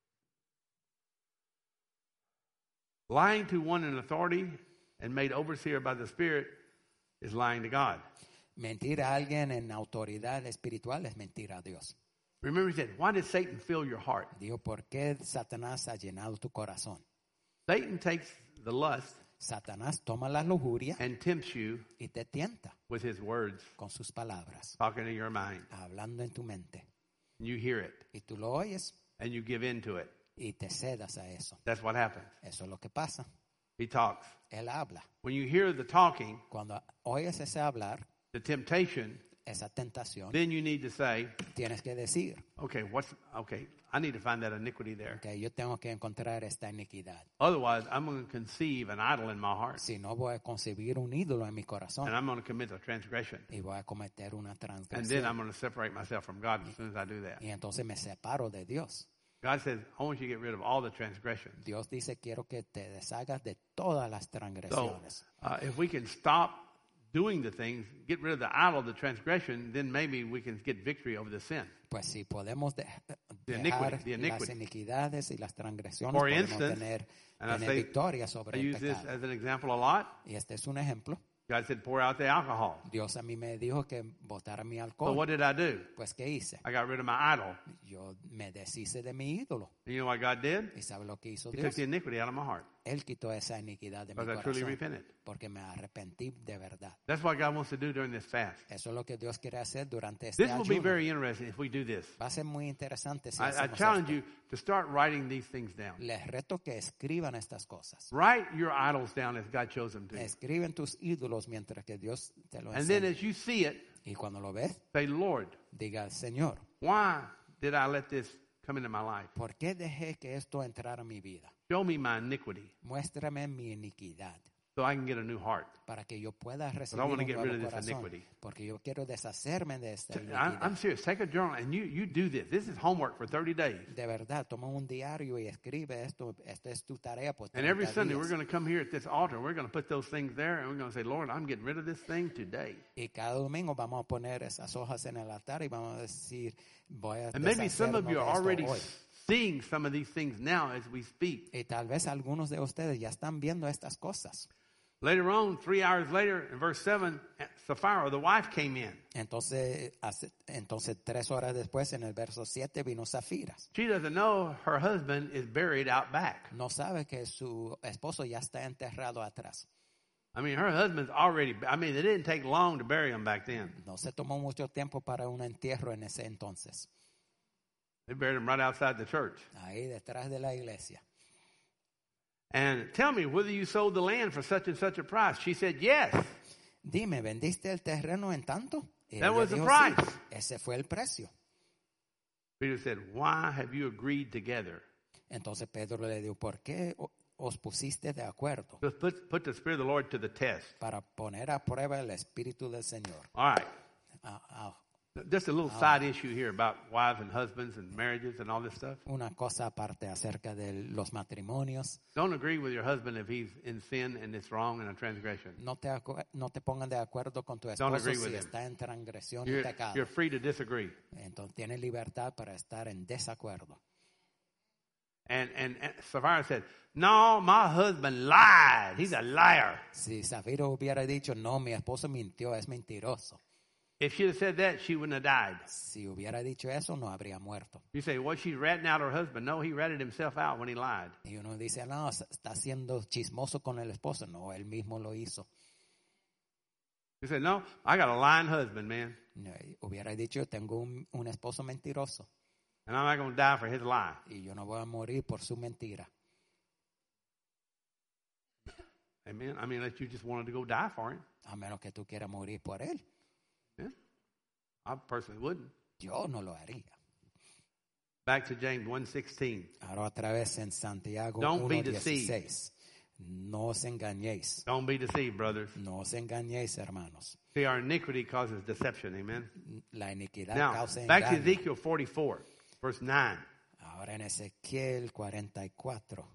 Lying to one in authority and made overseer by the Spirit is lying to God. Mentir a alguien en autoridad espiritual es mentir a Dios. Remember, he said, why did Satan fill your heart? Digo, ¿por qué Satanás ha llenado tu corazón? Satan takes the lust Satanás toma la lujuria and tempts you y te tienta with his words, con sus palabras, talking to your mind. hablando en tu mente. You hear it Y tú lo oyes and you give in to it. y te cedas a eso. That's what happens. Eso es lo que pasa. He talks. Él habla. When you hear the talking, Cuando oyes ese hablar, the temptation, esa tentación, then you need to say, tienes que decir, okay, what's, okay, I need to find that iniquity there. que yo tengo que encontrar esta iniquidad. Otherwise, I'm going to conceive an idol in my heart Si no, voy a concebir un ídolo en mi and corazón I'm going to commit a transgression. y voy a cometer una And then I'm transgresión. going to separate myself from God as soon as I do that. Y entonces me separo de Dios. God says, I want you to get rid of all the transgressions. Dios dice, quiero que te deshagas de todas las So, transgresiones. uh, if we can stop doing the things, get rid of the idol, the transgression, then maybe we can get victory over the sin. Pues si podemos de- The dejar iniquity, the las iniquity. iniquidades y las transgresiones, For podemos instance, tener, and I tener say, victoria I sobre el use this pecado. as an example a lot. Y este es un ejemplo. God said, pour out the alcohol. Dios a mí me dijo que botara mi So alcohol. what did I do? Pues ¿qué hice? I got rid of my idol. Yo me deshice de mi ídolo. And you know what God did? ¿Y sabe lo que hizo He Dios? took the iniquity out of my heart Él quitó esa iniquidad de mi because I truly corazón repented. porque me arrepentí de verdad. That's what God wants to do during this fast. Eso es lo que Dios quiere hacer durante este This will be ayuno. very interesting if we do this. Va a ser muy interesante si I, I hacemos challenge esto. you to start writing these things down. Les reto que escriban estas cosas. Write your idols down as God chose them to. Escriben tus ídolos mientras que Dios te lo And then enseña. as you see it, Y cuando lo ves, say, Lord, diga, Señor, why did I let this come into my life? ¿por qué dejé que esto entrara a mi vida? Show me my iniquity Muéstrame mi iniquidad so I can get a new heart. para que yo pueda But I recibir want to un get nuevo rid of this corazón. iniquity. Porque yo quiero deshacerme de esta I, iniquidad. I'm serious. Take a journal and you, you do this. This is homework for thirty days. De verdad, toma un diario y escribe esto. Esta es tu tarea por And every treinta Sunday días. we're going to come here at this altar. We're going to put those things there and we're going to say, Lord, I'm getting rid of this thing today. Y cada domingo vamos a poner esas hojas en el altar y vamos a decir, voy a And maybe some of deshacernos you de are esto already hoy. seeing some of these things now as we speak. Y tal vez algunos de ustedes ya están viendo estas cosas. Later on, three hours later, in verse seven, Sapphira, the wife, came in. Entonces, hace- entonces tres horas después, en el verso siete, vino Zafiras. She doesn't know her husband is buried out back. No sabe que su esposo ya está enterrado atrás. I mean, her husband's already, I mean, it didn't take long to bury him back then. No se tomó mucho tiempo para un entierro en ese entonces. They buried him right outside the church. Ahí detrás de la iglesia. And tell me whether you sold the land for such and such a price. She said, yes. Dime, ¿vendiste el terreno en tanto? Y That ella was the dijo, price. "Sí, ese fue el precio." Peter said, why have you agreed together? Entonces Pedro le dijo, ¿por qué o- os pusiste de acuerdo? Just put, put the Spirit of the Lord to the test. Para poner a prueba el Espíritu del Señor. All right. Ah, ah, Just a little side issue here about wives and husbands and marriages and all this stuff. una cosa aparte acerca de los matrimonios. Don't agree with your husband if he's in sin and it's wrong and a transgression. No te, acu- no te pongan de acuerdo con tu Don't esposo agree with si him. está en transgresión y You're, pecado. you're free to disagree. Entonces tiene libertad para estar en desacuerdo. And, and, and Sapphira said, no, my husband lied. He's a liar. Si Zafiro hubiera dicho, no, mi esposo mintió, es mentiroso. If she'd have said that, she wouldn't have died. Si hubiera dicho eso, no habría muerto. You say, well, she's ratting out her husband. No, he ratted himself out when he lied. Y uno dice, no, está siendo chismoso con el esposo. No, él mismo lo hizo. You say, no, I got a lying husband, man. No, hubiera dicho, tengo un, un esposo mentiroso And I'm not going to die for his lie. y yo no voy a morir por su mentira. Amen. I mean, unless you just wanted to go die for him. A menos que tú quieras morir por él. Yeah. I personally wouldn't. Yo no lo haría. Back to James one sixteen. Ahora otra vez en Santiago Don't be uno deceived. dieciséis. No os engañéis. Don't be deceived, brothers. No os engañéis, hermanos. See, our iniquity causes deception. Amen. La iniquidad Now, causa back to engaño. Ezekiel forty-four, Verse nine. Ahora en Ezequiel cuarenta y cuatro.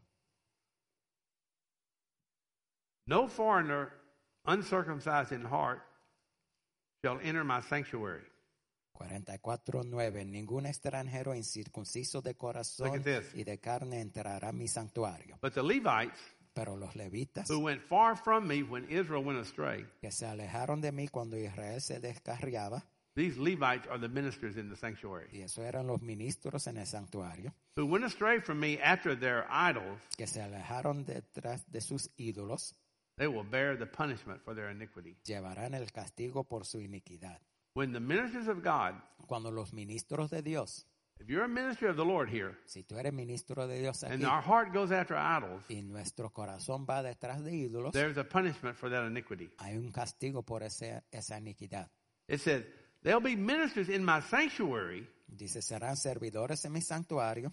No foreigner uncircumcised in heart shall enter my sanctuary. cuarenta y cuatro nueve. Ningún extranjero incircunciso de Look corazón at this. y de carne entrará a mi santuario. But the Levites, Pero los levitas, who went far from me when Israel went astray, que se alejaron de mí cuando Israel se descarriaba, these Levites are the ministers in the sanctuary, y eso eran los ministros en el santuario, who went astray from me after their idols, que se alejaron detrás de sus ídolos, they will bear the punishment for their iniquity. llevarán el castigo por su iniquidad. When the ministers of God, Cuando los ministros de Dios, if you're a minister of the Lord here, si tú eres ministro de Dios and aquí, our heart goes after idols, y nuestro corazón va detrás de ídolos, there's a punishment for that iniquity. hay un castigo por ese, esa iniquidad. It says, they'll be ministers in my sanctuary, Dice, serán servidores en mi santuario,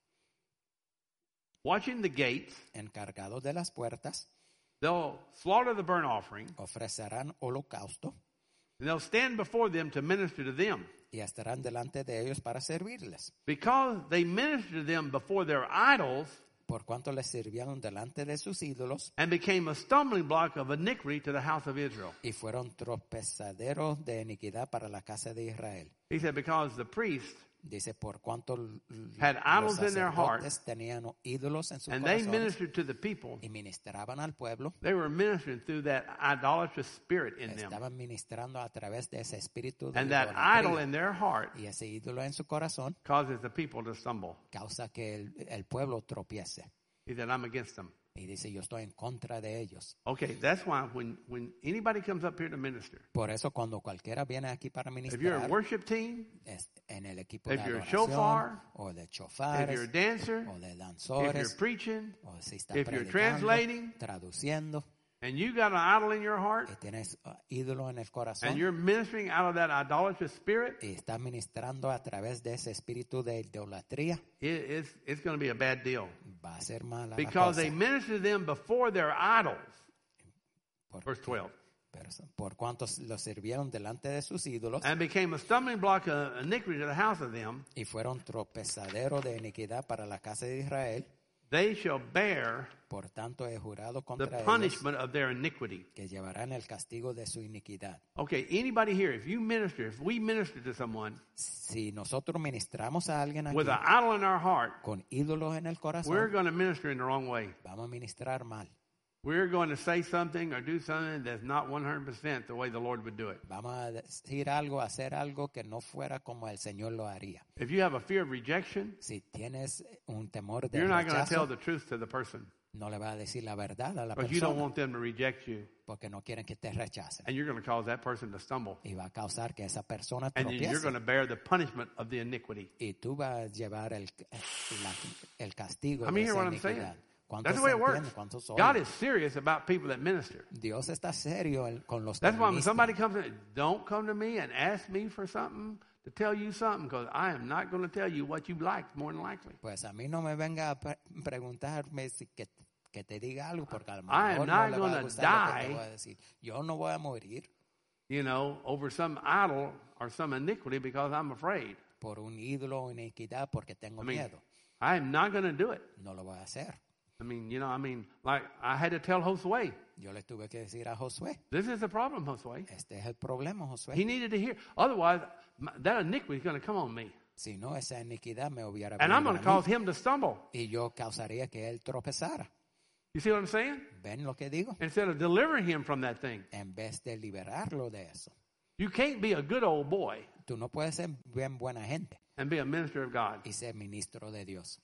watching the gates. encargados de las puertas, They'll slaughter the burnt offering, ofrecerán holocausto and they'll stand before them to minister to them. y estarán delante de ellos para servirles. Because they ministered to them before their idols Por cuanto les sirvieron delante de sus ídolos and became a stumbling block of iniquity to the house of Israel. y fueron tropezaderos de iniquidad para la casa de Israel. He said, because the priest Dice, por cuanto l- had los idols in their heart sacerdotes tenían ídolos en sus and they corazones ministered to the people, y ministraban al pueblo, they were ministering through that idolatrous spirit in them. estaban ministrando a través de ese espíritu de And that idolatría. idol in their heart Y ese ídolo en su corazón causes the people to stumble. causa que el, el pueblo tropiece. He said, I'm against them. Y dice, yo estoy en contra de ellos. Okay, that's why when, when anybody comes up here to minister, Por eso cuando cualquiera viene aquí para if you're a ministrar, worship team, es en el equipo if de you're a adoración, shofar, o de if chofares, you're a dancer, o de if you're danzores, preaching, o si está if you're predicando, translating, traduciendo, and you got an idol in your heart, y tienes uh, ídolo en el corazón, and you're ministering out of that idolatrous spirit, y estás ministrando a través de ese espíritu de idolatría, it, it's, it's going to be a bad deal. va a ser mala la Because cosa. they ministered to them before their idols. Por- Verse twelve. pero- por cuanto los sirvieron delante de sus ídolos, And became a stumbling block of iniquity to the house of them, y fueron tropezaderos de iniquidad para la casa de Israel, they shall bear por tanto he jurado the contra ellos punishment of their iniquity. que llevarán el castigo de su iniquidad. Okay, anybody here, if you minister, if we minister to someone Si nosotros ministramos a alguien aquí with an idol in our heart, con ídolos en el we're corazón, going to minister in the wrong way. vamos a ministrar mal. We're going to say something or do something that's not one hundred percent the way the Lord would do it. Vamos a decir algo, hacer algo que no fuera como el Señor lo haría. If you have a fear of rejection, Si tienes un temor de you're not going to tell rechazo, the truth to the person no le va a decir la verdad a la because you don't persona want them to reject you, porque no quieren que te rechacen. and you're going to cause that person to stumble. Y va a causar que esa persona And then you're tropiece. going to bear the punishment of the iniquity. Y tú vas a llevar el, la- el castigo I mean, de hear esa what I'm saying? iniquidad. ¿Cuántos That's the way it entienden? works. ¿Cuántos God oyen? is serious about people that minister. Dios está serio en- con los que That's why when ministran. somebody comes in, don't come to me and ask me for something to tell you something because I am not going to tell you what you like more than likely. Pues a mí no me venga a pre- preguntarme si que, que te diga algo porque a lo I am mejor no not le va a gonna gustar lo que te die. voy a decir. Yo no voy a morir You know, over some idol or some iniquity because I'm afraid. por un ídolo o iniquidad porque tengo I mean, miedo. I am not going to do it. No lo voy a hacer. I mean, you know, I mean, like I had to tell Josue, Yo le tuve que decir a Josué, this is the problem, Josue. este es el problema, Josué. He needed to hear. Otherwise, my, that iniquity is going to come on me. Si no, esa iniquidad me hubiera And I'm venido going to a mí cause him to stumble. y yo causaría que él tropezara. You see what I'm saying? ¿Ven lo que digo? Instead of delivering him from that thing. En vez de liberarlo de eso. You can't be a good old boy Tú no puedes ser bien buena gente and be a minister of God. y ser ministro de Dios.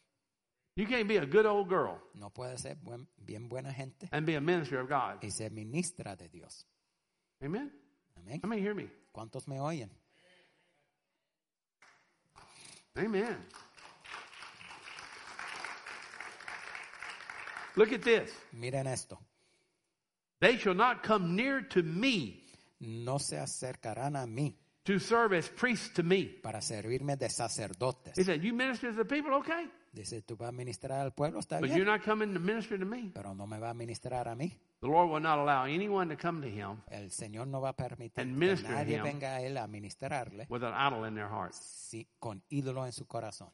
You can't be a good old girl No puedes ser buen- bien buena gente and be a minister of God. y ser ministra de Dios. Amen? Amén. How many hear me? ¿Cuántos me oyen? Amen. Look at this. Miren esto. They shall not come near to me No se acercarán a mí to serve as priests to me. para servirme de sacerdotes. He said, you minister to the people, okay? Dice, tú vas a ministrar al pueblo, está But bien, you're not coming to minister to me. pero no me va a ministrar a mí. The Lord will not allow anyone to come to him El Señor no va a permitir And que minister nadie him. venga a él a ministrarle with an idol in their heart. si- con ídolo en su corazón.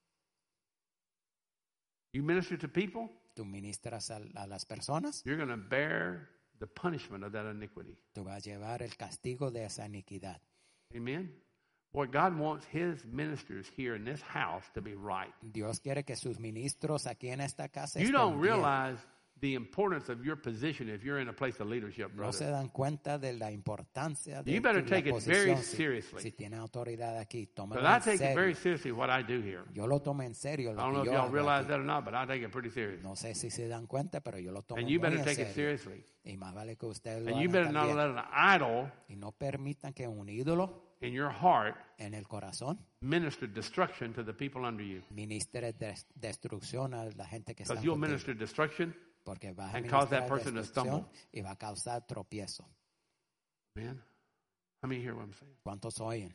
You minister to people, Tú ministras a, a las personas, you're going to bear the punishment of that iniquity. tú vas a llevar el castigo de esa iniquidad. Amen? Boy, God wants his ministers here in this house to be right. Dios quiere que sus ministros aquí en esta casa You estén don't bien. realize the importance of your position if you're in a place of leadership, No se brother. dan cuenta de la importancia de You better tu- take la it very posición. Si- seriously. Si, tiene autoridad aquí, tómalo But I en take it very serio. seriously what I do here. Yo lo tomo en serio. I Lo don't que know if yo y'all hago realize aquí. that or not, but I take it pretty serious. No sé si se dan cuenta, pero yo lo tomo And muy you better en take it serio. seriously. Y más vale que ustedes lo And you hagan better not también. let an idol Y no permitan que un ídolo in your heart en el corazón minister destruction to the people under you. ministre des- destrucción a la gente que está Because you'll contigo. minister destruction. Porque vas a and cause that ministrar person to destrucción stumble. y va a causar tropiezo. Man, how many hear what I'm saying? ¿Cuántos oyen?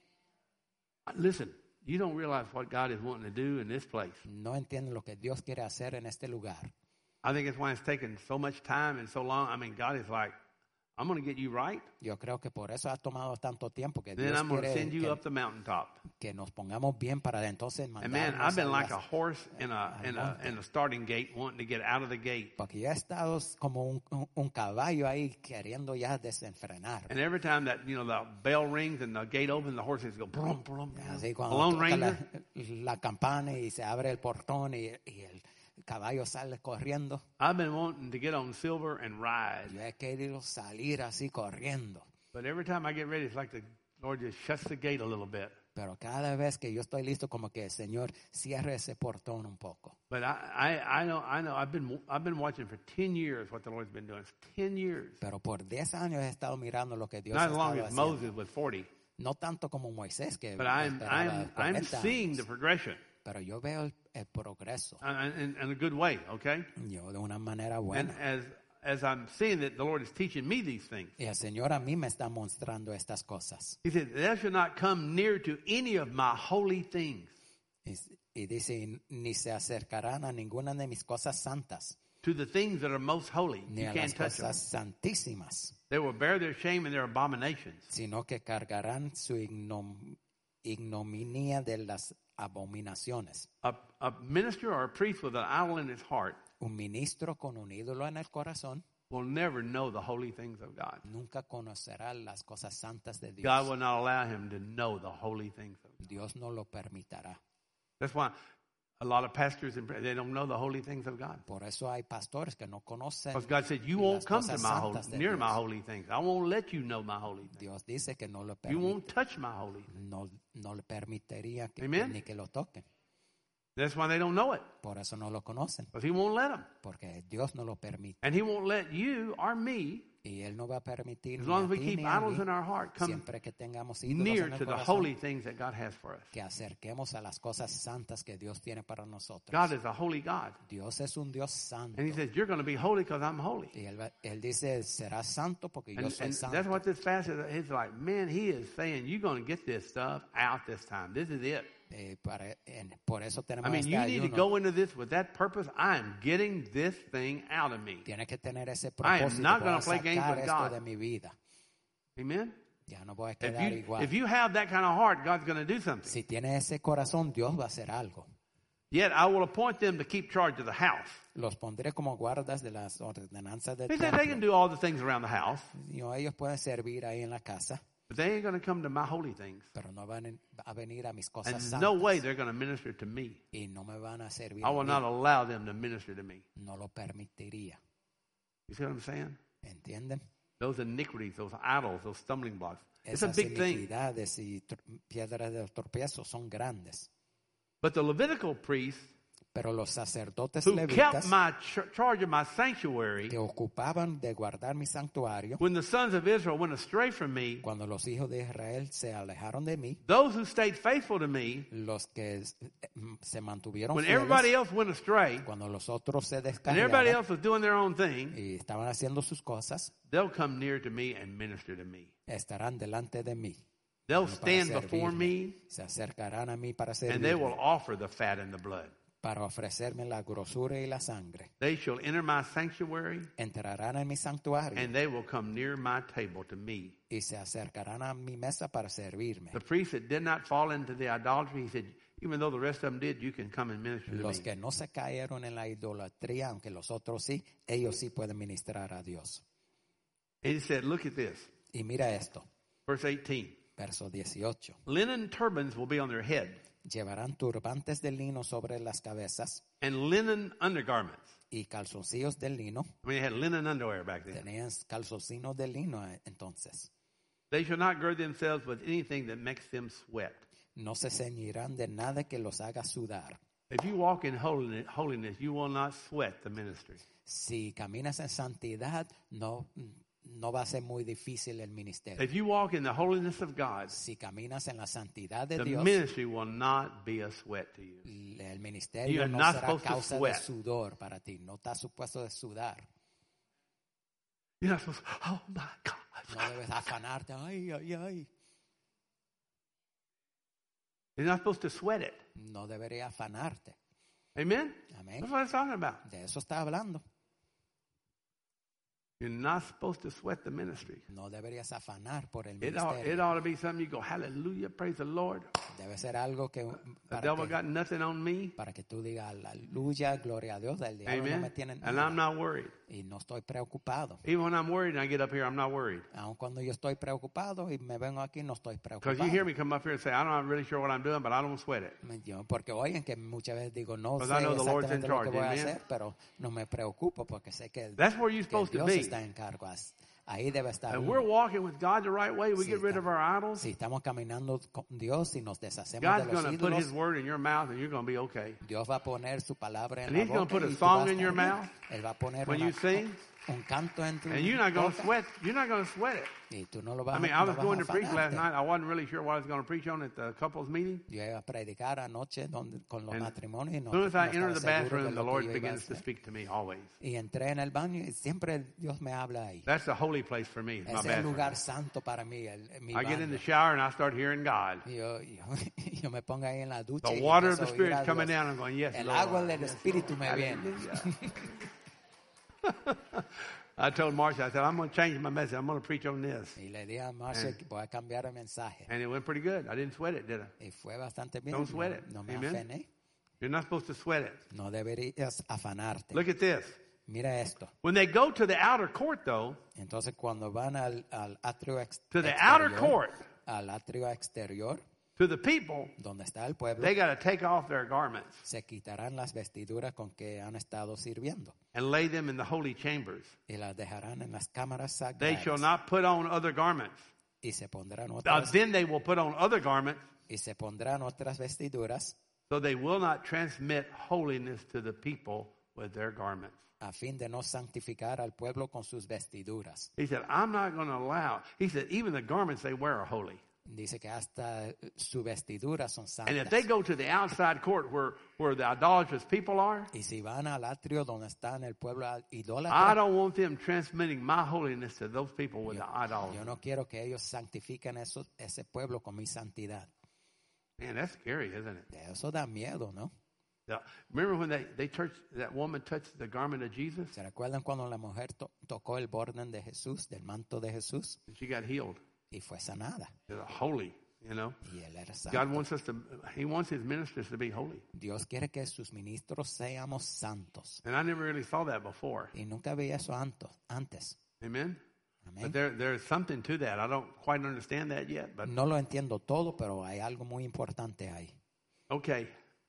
Listen, you don't realize what God is wanting to do in this place. No entienden lo que Dios quiere hacer en este lugar. I think it's why it's taken so much time and so long. I mean, God is like, I'm going to get you right, Yo creo que por eso ha tomado tanto tiempo que then Dios I'm going to quiere send you que, up the mountaintop. que nos pongamos bien para entonces And man, mandarnos I've been a like a las- horse in a in a in a starting gate, wanting to get out of the gate. Porque yo he estado como un, un- un caballo ahí queriendo ya desenfrenar. And every time that you know the bell rings and the gate opens, the horses go brum brum. Así brum. cuando Lone toca la, Ranger. la campana y se abre el portón y, y el caballo sale corriendo. I've been wanting to get on silver and ride, Yo he querido salir así corriendo. but every time I get ready, it's like the Lord just shuts the gate a little bit. Pero cada vez que yo estoy listo, como que el Señor cierre ese portón un poco. But I, I, I know, I know. I've been, I've been watching for ten years what the Lord's been doing. It's ten years. Pero por diez años he estado mirando lo que Dios Not ha as long estado as haciendo. Moses was forty. No tanto como Moisés, que But I'm, esperaba I'm, I'm cuarenta seeing años. the progression Pero yo veo el, el progreso. uh, in, in a good way. Okay. Yo de una manera And buena. as, as I'm seeing that the Lord is teaching me these things, Y el Señor a mí me está mostrando estas cosas. He said, "Thou shalt not come near to any of my holy things." Y, y dice, ni se acercarán a ninguna de mis cosas santas, To the things that are most holy, ni you a can't las touch them. cosas santísimas, They will bear their shame and their abominations. sino que cargarán su ignom- ignominia de las abominaciones. A, a minister or a priest with an idol in his heart Un ministro con un ídolo en el corazón will never know the holy things of God. nunca conocerá las cosas santas de Dios. God will not allow him to know the holy things of God. Dios no lo permitirá. That's why a lot of pastors, and they don't know the holy things of God. Por eso hay pastores que no conocen. Because God said, you las won't come to cosas my holy, santas de near Dios. my holy things. I won't let you know my holy things. Dios dice que no lo You won't permite. touch my holy things. No, no le permitiría que, Amen. ni que lo toquen. That's why they don't know it. Por eso no lo conocen. Because he won't let them. Porque Dios no lo permite. And he won't let you or me, Y Él no va a permitir as ni long a as we ti keep ni a idols mí, in our heart, come siempre que tengamos ídolos near en el to the corazón, holy things that God has for us. que acerquemos a las cosas santas que Dios tiene para nosotros. God is a holy God. Dios es un Dios santo. And he says, you're going to be holy because I'm holy. Y él, va- él dice, serás santo porque yo And, soy and santo. that's what this fast is. It's like, man, he is saying, you're going to get this stuff out this time. This is it. Eh, para- en- por eso I tenemos mean, este you need to ayuno. go into this with that purpose. I am getting this thing out of me. Tienes que tener ese I am propósito. not Voy gonna a play games sacar with esto God. de mi vida. Amen? Ya no voy a If quedar you, igual. if you have that kind of heart, God's going to do something. Si tienes ese corazón, Dios va a hacer algo. Yet I will appoint them to keep charge of the house. Los pondré como guardas de las ordenanzas del He said they can templo. do all the things around the house, You know, ellos pueden servir ahí en la casa, but they ain't going to come to my holy things. pero no van en- a venir a mis And cosas there's santas. no way they're going to minister to me. Y no me van a servir I a will mí. not allow them to minister to me. No lo permitiría. You see what I'm saying? ¿Entienden? Those iniquities, those idols, those stumbling blocks. It's a Esas big thing. iniquidades y tr- piedras de tropiezo son grandes. But the Levitical priests Pero los sacerdotes who kept levitas my ch- charge of my sanctuary, que ocupaban de guardar mi santuario, when the sons of Israel went astray from me, cuando los hijos de Israel se alejaron de mí, those who stayed faithful to me, los que eh, se mantuvieron when fieles, everybody else went astray, cuando los otros se and everybody descarriaron else was doing their own thing, y estaban haciendo sus cosas, they'll come near to me and minister to me. estarán delante de mí. They'll para stand before servirme. me, Se acercarán a mí para and they will servirme offer the fat and the blood. para ofrecerme la grosura y la sangre. They shall enter my sanctuary, Entrarán en mi santuario and they will come near my table to me. y se acercarán a mi mesa para servirme. The priests that did not fall into the idolatry, he said, even though the rest of them did, you can come and minister to Los me. que no se cayeron en la idolatría, aunque los otros sí, ellos sí pueden ministrar a Dios. And he said, look at this. Y mira esto, Verse eighteen. verso dieciocho. Linen turbans will be on their head, Llevarán turbantes de lino sobre las cabezas and linen undergarments. y calzoncillos de lino. I mean, they had linen underwear back then. Tenían calzoncillos de lino eh, entonces. They shall not gird themselves with anything that makes them sweat. No se ceñirán de nada que los haga sudar. If you walk in holiness, holiness, you will not sweat the ministry. Si caminas en santidad, no, no va a ser muy difícil el ministerio. If you walk in the holiness of God, Si caminas en la santidad de the Dios, ministry will not be a sweat to you. el You ministerio are no not será supposed to causa de sweat. sudor para ti. No estás supuesto de sudar. You're not supposed to, oh my God. No debes afanarte. Ay, ay, ay. You're not supposed to sweat it. No debería afanarte. Amen? Amén. That's what it's talking about. De eso está hablando. You're not supposed to sweat the ministry. No deberías afanar por el It ought, it ministerio. ought to be something you go, hallelujah, praise the Lord. Debe ser algo que The para, devil que got nothing on me. para que tú digas aleluya, gloria a Dios. El diablo no me Amen? tiene And nada. I'm not worried. Y no estoy preocupado. Even when I'm worried and I get up here, I'm not worried. Aun cuando yo estoy preocupado y me vengo aquí, no estoy Because preocupado. you hear me come up here and say, I'm not really sure what I'm doing, but I don't sweat it. Yo- porque oyen que muchas veces digo, no sé Because I know the Lord's in exactamente lo que charge, voy a amen? hacer, pero no me preocupo porque sé que, That's where you're que supposed to Dios be. está en cargo. Ahí debe estar And uno. we're walking with God the right way. We Si get rid of estamos- our idols. Si estamos caminando con Dios y nos deshacemos God's de los going to put His ídolos, word in your mouth and you're going to be okay. Dios va a poner su palabra en And la He's gonna boca put a y tú song vas a in your estar bien. mouth Él va a poner when una- you sing. un canto en tu And you're not going to boca sweat. You're not going to sweat it. y tú no lo vas, I mean, no I was vas going a to preach last afanarte. night. I wasn't really sure what I was going to preach on at the couples meeting. Yo iba a predicar anoche donde, con los And matrimonios y no, As soon as I no enter estaba the seguro de bathroom, the lo que Lord yo iba a begins to hacer. speak to me always. Y entré en el baño y siempre Dios me habla ahí. That's the holy place for me. My Es el bathroom. lugar santo para mí, el, mi I get in baño. the shower and I start hearing God. Y Yo, yo, yo me pongo ahí en la ducha The y water of empiezo the a oír Spirit a coming Dios. down. I'm going, yes, El Lord. agua del Espíritu me viene. I told Marcia, I said, I'm going to change my message. I'm going to preach on this. Y le dije a Marcia que voy a cambiar el mensaje. And it went pretty good. I didn't sweat it, did I? Y fue bastante bien. Don't sweat no, it. no me Amen. afané. You're not supposed to sweat it. No deberías afanarte. Look at this. Mira esto. When they go to the outer court, though, Entonces cuando van al, al atrio ex- to the exterior, outer court, al atrio exterior, to the people, donde está el pueblo, they got to take off their garments se quitarán las vestiduras con que han estado sirviendo and lay them in the holy chambers. y las dejarán en las cámaras They shall sagradas not put on other garments. y se pondrán Uh, otras then they will put on other garments, y se pondrán otras vestiduras so they will not transmit holiness to the people with their garments. a fin de no santificar al pueblo con sus vestiduras. He said, I'm not going to allow. He said, even the garments they wear are holy. Dice que hasta sus vestiduras son And if santas. they go to the outside court where, where the idolatrous people are, Y si van al atrio donde está en el pueblo I idólatra, don't want them transmitting my holiness to those people with yo, the idolatry. yo no quiero que ellos santifiquen eso, ese pueblo con mi santidad. Man, that's scary, isn't it? Eso da miedo, ¿no? Yeah. Remember when they, they touched, that woman touched the garment of Jesus ¿Se recuerdan cuando la mujer to- tocó el borde de Jesús, del manto de Jesús? and she got healed? Y fue sanada. They're holy, you know. Y él era God santo. wants us to, He wants His ministers to be holy. Dios quiere que sus ministros seamos santos. And I never really saw that before. Y nunca vi eso anto- antes. Amen? Amén. But there, there's something to that. I don't quite understand that yet, but No lo entiendo todo, pero hay algo muy importante ahí. okay.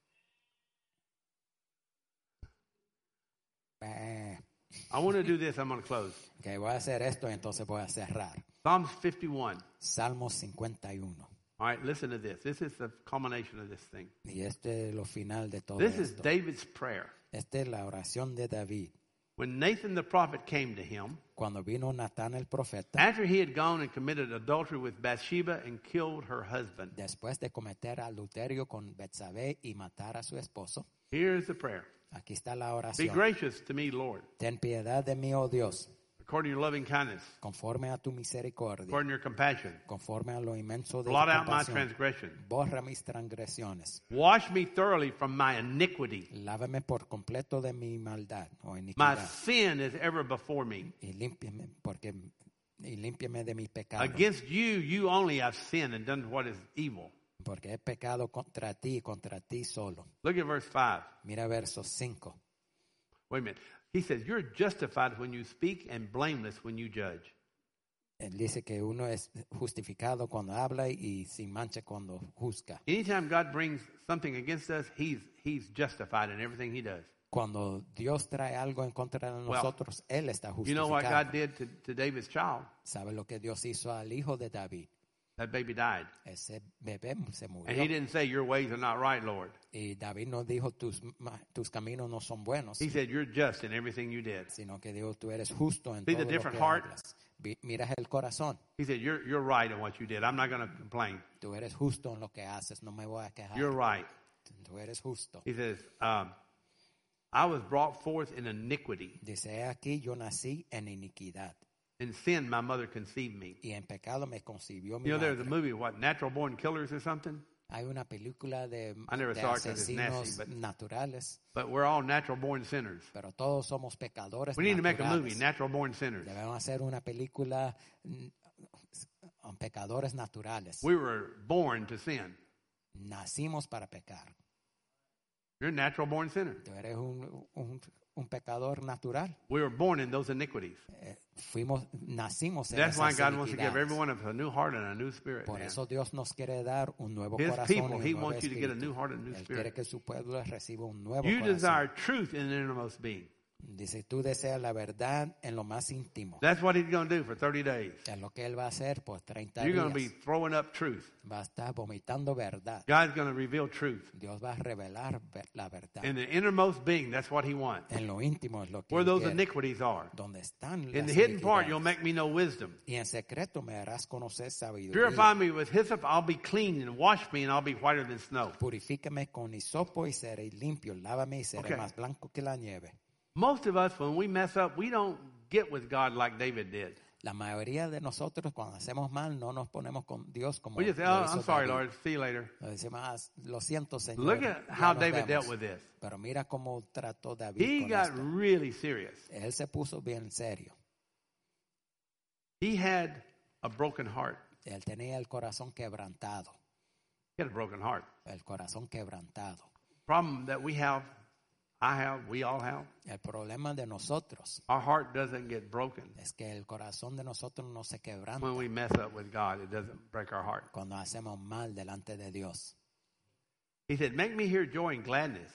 Eh, I want to do this. I'm going to close. ok, voy a hacer esto y entonces voy a cerrar. Psalms fifty-one. Salmos cincuenta y uno. All right, listen to this. This is the culmination of this thing. Y este es lo final de todo This is esto. David's prayer. Esta es la oración de David. When Nathan the prophet came to him, Cuando vino Natán el profeta, after he had gone and committed adultery with Bathsheba and killed her husband, después de cometer adulterio con Betsabé y matar a su esposo, here's the prayer. aquí está la Be oración. gracious to me, Lord. Ten piedad de mí, oh Dios. according to your loving kindness, conforme a tu misericordia, according to your compassion. conforme a lo inmenso de tu Blot out my compasión. transgression. Borra mis transgresiones. Wash me thoroughly from my iniquity. Lávame por completo de mi maldad o My iniquidad. sin is ever before me. Y límpiame, porque, y límpiame de mi pecado. Against you, you only have sinned and done what is evil. Porque he pecado contra ti y contra ti solo. Look at verse five. Mira verso cinco. Wait a minute. He says, you're justified when you speak and blameless when you judge. Él dice que uno es justificado cuando habla y sin mancha cuando juzga. Anytime God brings something against us, he's, he's justified in everything he does. Cuando Dios trae algo en contra de nosotros, Él está You know what justificado. God did to, to David's child? ¿Sabe lo que Dios hizo al hijo de David? That baby died. Ese bebé se And he murió. didn't say, your ways are not right, Lord. Y David no dijo, tus, ma- tus caminos no son buenos, He said, you're just in everything you did. sino que dijo, tú eres justo en See todo the lo different que heart? hablas. Vi- Miras el corazón. He said, you're, you're right in what you did. I'm not going to complain. Tú eres justo en lo que haces, no me voy a quejar. You're right. Tú eres justo. He says, um, I was brought forth in iniquity. Dice, "He aquí yo nací en iniquidad, In sin, my mother conceived me. y en pecado me concibió mi You know, there's a madre". movie, what, Natural Born Killers or something? Hay una película de, I never de saw it 'cause it's asesinos nasty, but- naturales, But we're all natural born sinners. pero todos somos pecadores We need to make a naturales. movie, Natural Born Sinners. Debemos hacer una película mm, um, pecadores naturales. We were born to sin. Nacimos para pecar. You're a natural born sinner. Tú eres un, un, un pecador natural. We were born in those iniquities. Eh, fuimos, nacimos en That's why esas God wants to give iniquidades. every one of us a new heart and a new spirit. Por man. eso Dios nos quiere dar un nuevo His corazón people, y un He nuevo wants you to get a espíritu. new heart and a new Él quiere spirit. que su pueblo reciba un nuevo You corazón. desire truth in the innermost being. Dice, tú deseas la verdad en lo más íntimo. That's what He's going to do for thirty days. Es lo que Él va a hacer por treinta You're going to be días. throwing up truth. Va a estar vomitando verdad. God's going to reveal truth. Dios va a revelar ver- la verdad. In the innermost being, that's what He wants. En lo íntimo es lo que Where Él those quiere. iniquities are. Donde están In las the hidden part, iniquidades. you'll make me know wisdom. Y en secreto me harás conocer sabiduría. Purify me with hyssop, I'll be clean, and wash me, and I'll be whiter than snow. Purifícame con hisopo y seré limpio. Lávame y seré Okay. más blanco que la nieve. Most of us, when we mess up, we don't get with God like David did. La mayoría de nosotros cuando hacemos mal no nos ponemos con Dios como We just say, lo oh, hizo I'm sorry, David. Lord. See you later. Lo decimos, "Ah, lo siento, Señor". Look at ya how nos David vemos. dealt with this. Pero mira cómo trató David He con got esto. really serious. Él se puso bien serio. He had a broken heart. Él tenía el corazón quebrantado. He had a broken heart. El corazón quebrantado. Problem that we have, I have, we all have, El problema de nosotros our heart doesn't get broken. es que el corazón de nosotros no se quebranta When we mess up with God, it doesn't break our heart. cuando hacemos mal delante de Dios. He said, make me hear joy and gladness.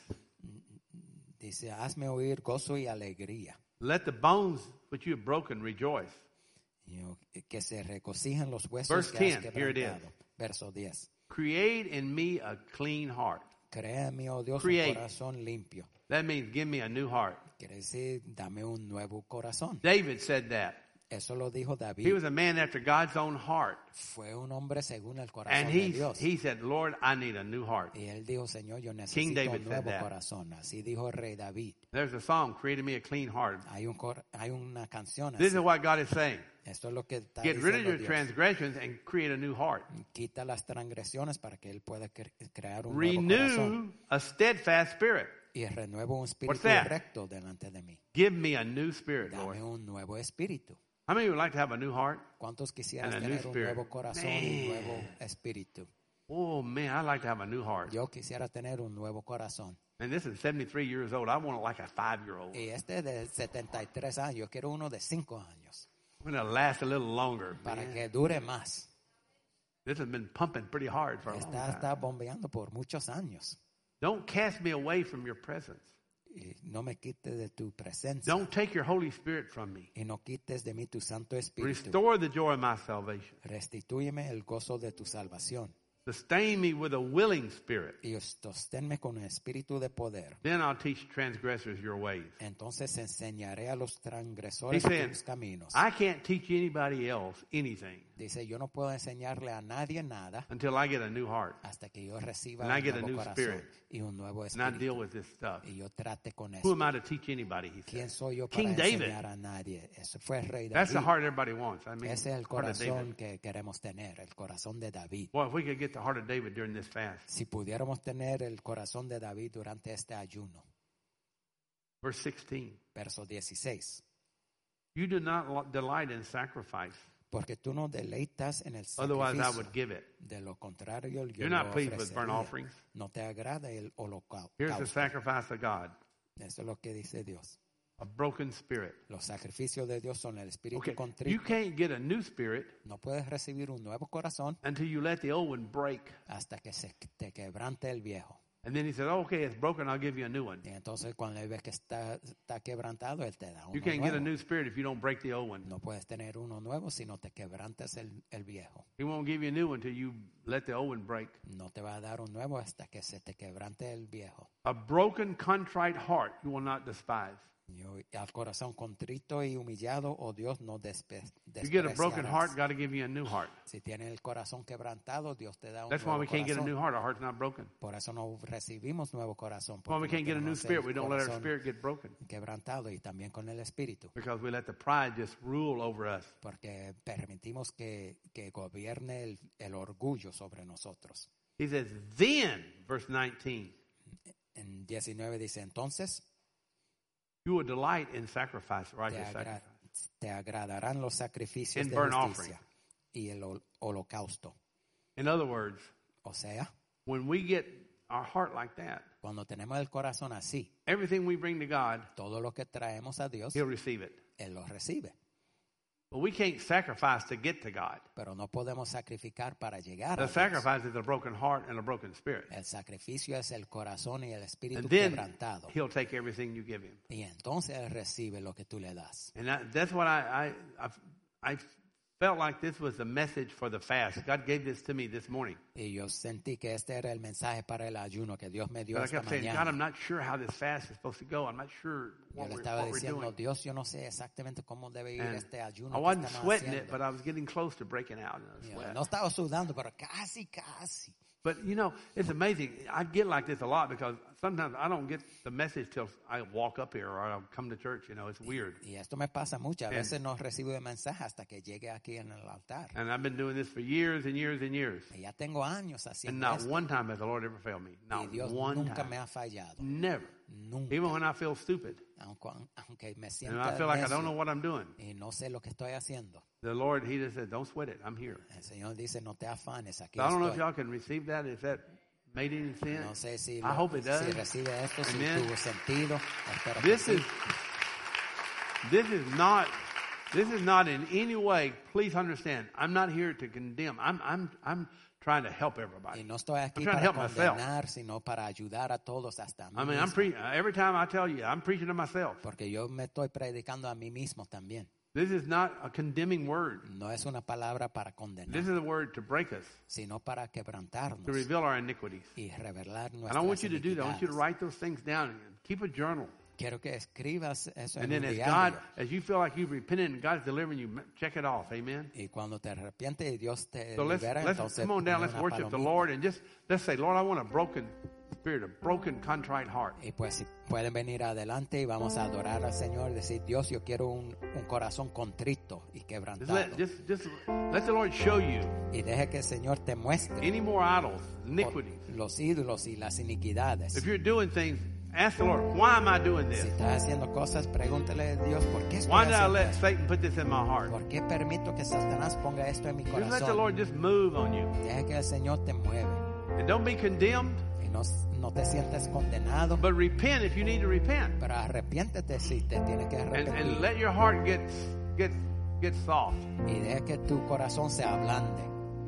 Dice, hazme oír gozo y alegría. Let the bones which you have broken rejoice. You know, que se regocijen los huesos Verse que has ten, here it is. quebrantado. Verso diez. Create in me a clean heart. Crea en mí, oh Dios, Create. un corazón limpio. That means give me a new heart. Quiere decir, dame un nuevo corazón. David said that. Eso lo dijo He David. was a man after God's own heart. Fue un hombre según el corazón And de he, Dios. he said, Lord, I need a new heart. Y él dijo, Señor, yo King necesito David un said nuevo that. corazón. Así dijo el rey David. There's a song, Create in me a clean heart. Hay, un cor- hay una canción This así. is what God is saying. Esto es lo que está Get rid of diciendo your Dios. transgressions and create a new heart. Quita las transgresiones para que él pueda cre- crear un nuevo corazón. Renew a steadfast spirit. Y renuevo un What's espíritu that? recto delante de mí. Give me a new spirit, Lord. Dame un nuevo espíritu. How many would like to have a new heart? ¿Cuántos quisieras And a new tener un spirit. nuevo corazón, Man. un nuevo espíritu? Oh, man, I'd like to have a new heart. Yo quisiera tener un nuevo corazón. And this is seventy-three years old. I want it like a five-year-old. Y este de setenta y tres años, yo quiero uno de cinco años. I'm going to last a little longer. Para man. que dure más. This has been pumping pretty hard for a long Está, time. está bombeando por muchos años. Don't cast me away from your presence. Y no me quites de tu presencia. Don't take your Holy Spirit from me. Y no quites de mí tu Santo Espíritu. Restore the joy of my salvation. Restitúyeme el gozo de tu salvación. Sustain me with a willing spirit. Y sosténme con un espíritu de poder. Then I'll teach transgressors your ways. Entonces enseñaré a los transgresores He said, tus caminos. I can't teach anybody else anything. Dice, yo no puedo enseñarle a nadie nada until I get a new heart hasta que yo reciba and I un get a nuevo new corazón spirit y un nuevo and I deal espíritu. with this stuff. Y yo trate con Who eso. am I to teach anybody? He ¿Quién said. soy yo para King David. enseñar a nadie? Ese fue el rey That's the David. heart everybody wants. I mean, Ese es el heart of David. corazón que queremos tener, el corazón de David. Boy, if we could get the heart of David during this fast. Si pudiéramos tener el corazón de David durante este ayuno. Verse sixteen. Verso dieciséis. You do not lo- delight in sacrifice. Porque tú no deleitas en el Otherwise, I sacrificio. would give it. De lo contrario, yo You're lo not pleased with burnt ofrecería. offerings. No te agrada el holocausto. Here's the sacrifice of God, Eso es lo que dice Dios. a broken spirit. Los sacrificios de Dios son el espíritu Okay, you contrito. can't get a new spirit No puedes recibir un nuevo corazón until you let the old one break. hasta que se te quebrante el viejo. And then he said, oh, okay, it's broken, I'll give you a new one. Y entonces cuando él ve que está, está quebrantado, él te da uno You can't get a nuevo. new spirit if you don't break the old one. No puedes tener uno nuevo si no te quebrantas el, el viejo. He won't give you a new one until you let the old one break. No te va a dar un nuevo hasta que se te quebrante el viejo. A broken, contrite heart you will not despise. Yo, al corazón contrito y humillado, oh Dios, no despe, You get a broken heart, despreciarás. God will give you a new heart. Si tienes el corazón quebrantado, Dios te da un That's why nuevo we can't get a corazón. new heart. Our heart's not broken. Por eso no recibimos nuevo corazón. That's why we porque can't no get a new tenemos spirit. el We don't let our corazón spirit get broken quebrantado y también con el espíritu. because we let the pride just rule over us. Porque permitimos que, que gobierne el, el orgullo sobre nosotros. He says, then, verse nineteen, En diecinueve dice, entonces you will delight in sacrifice, te, righteous agra- sacrifice. te agradarán los sacrificios And de burnt justicia y el hol- holocausto. In other words, O sea, when we get our heart like that, cuando tenemos el corazón así, everything we bring to God, todo lo que traemos a Dios, He'll receive it. Él lo recibe. But we can't sacrifice to get to God. Pero no podemos sacrificar para llegar a The Dios. sacrifice is a broken heart and a broken spirit. El sacrificio es el corazón y el espíritu And then quebrantado. He'll take everything you give Him. Y entonces Él recibe lo que tú le das. And that, that's what I, I, I, I felt like this was the message for the fast. God gave this to me this morning. Y yo sentí que este era el mensaje para el ayuno que Dios me dio But I esta kept saying, God, mañana. I'm not sure how this fast is supposed to go. I'm not sure Yo what le we're, estaba what we're diciendo, doing. Dios, yo no sé exactamente cómo debe ir And este ayuno I que wasn't estamos sweating it, haciendo. but I was getting close to breaking out in a Yo sweat. no estaba sudando, pero casi, casi. But, you know, it's amazing. I get like this a lot because sometimes I don't get the message till I walk up here or I'll come to church. You know, it's weird. Y esto me pasa mucho. A And- veces no recibo el mensaje hasta que llegue aquí en el altar. And I've been doing this for years and years and years. Y ya tengo años And haciendo not esto. one time has the Lord ever failed me. Y Not Dios one nunca time. me ha fallado. Never. Nunca. Even when I feel stupid Aunque, aunque me and sienta I feel like I necio don't know what I'm doing. y no sé lo que estoy haciendo. The Lord, He just said, don't sweat it. I'm here. El Señor dice, no te afanes, aquí So I don't know if estoy. y'all can receive that. If that made any sense. No sé si, I lo- hope it does. si recibe esto, si Amen. tuvo sentido. Espero que This sí. is this is not this is not in any way. Please understand. I'm not here to condemn. I'm I'm I'm trying to help Y everybody. no estoy aquí I'm trying to para help myself. condenar, sino para ayudar a todos hasta a mí I mean, I'm mismo. pre- uh, every time I tell you, I'm preaching to myself. Porque yo me estoy predicando a mí mismo también. This is not a condemning word. No es una palabra para condenar, This is a word to break us, sino para quebrantarnos to reveal our iniquities. y revelar And I want nuestras you to do that. I want you to iniquidades. write those things down and keep a journal. Quiero que escribas eso And en then un as God, diario. as you feel like you've repented and God's delivering you, check it off. Amen. Y cuando te arrepientes y Dios te So let's, libera, let's entonces come on down. pone Let's una worship the palomita. Lord and just let's say, Lord, I want a broken spirit, a broken, contrite heart. Y pues si pueden venir adelante y vamos a adorar al Señor, decir, Dios, yo quiero un, un corazón contrito y Just quebrantado. let, just, just let the Lord show you Y deje que el Señor te muestre any more idols, iniquities. los ídolos y las iniquidades. If you're doing things, ask the Lord, why am I doing Si this? estás haciendo cosas, pregúntale a Dios, ¿por qué estoy Why did I haciendo let esto? Satan put this in my heart? ¿Por qué permito que Satanás ponga esto en mi Just let the corazón? Lord just move on you. Deja que el Señor te mueve And don't be condemned, y no, no te sientes condenado, but repent if you need to repent. pero arrepiéntete si te tienes que And, arrepentir. and let your heart get, get, get soft. Y deja que tu corazón se ablande.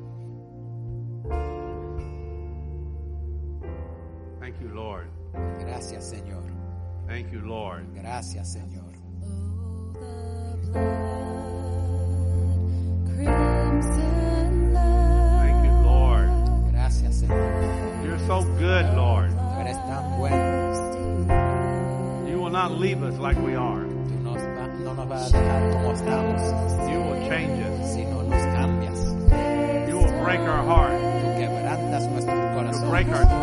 Thank you, Lord. Gracias, Señor. Thank you, Lord. Gracias, Señor. Thank you, Lord. Gracias, Señor. You're so good, Lord. Tú eres tan bueno. You will not leave us like we are. Tú nos va- no nos vas a dejar como estamos, You will change us. sino nos cambias. break our heart. Tú quebrantas nuestro You'll corazón. break our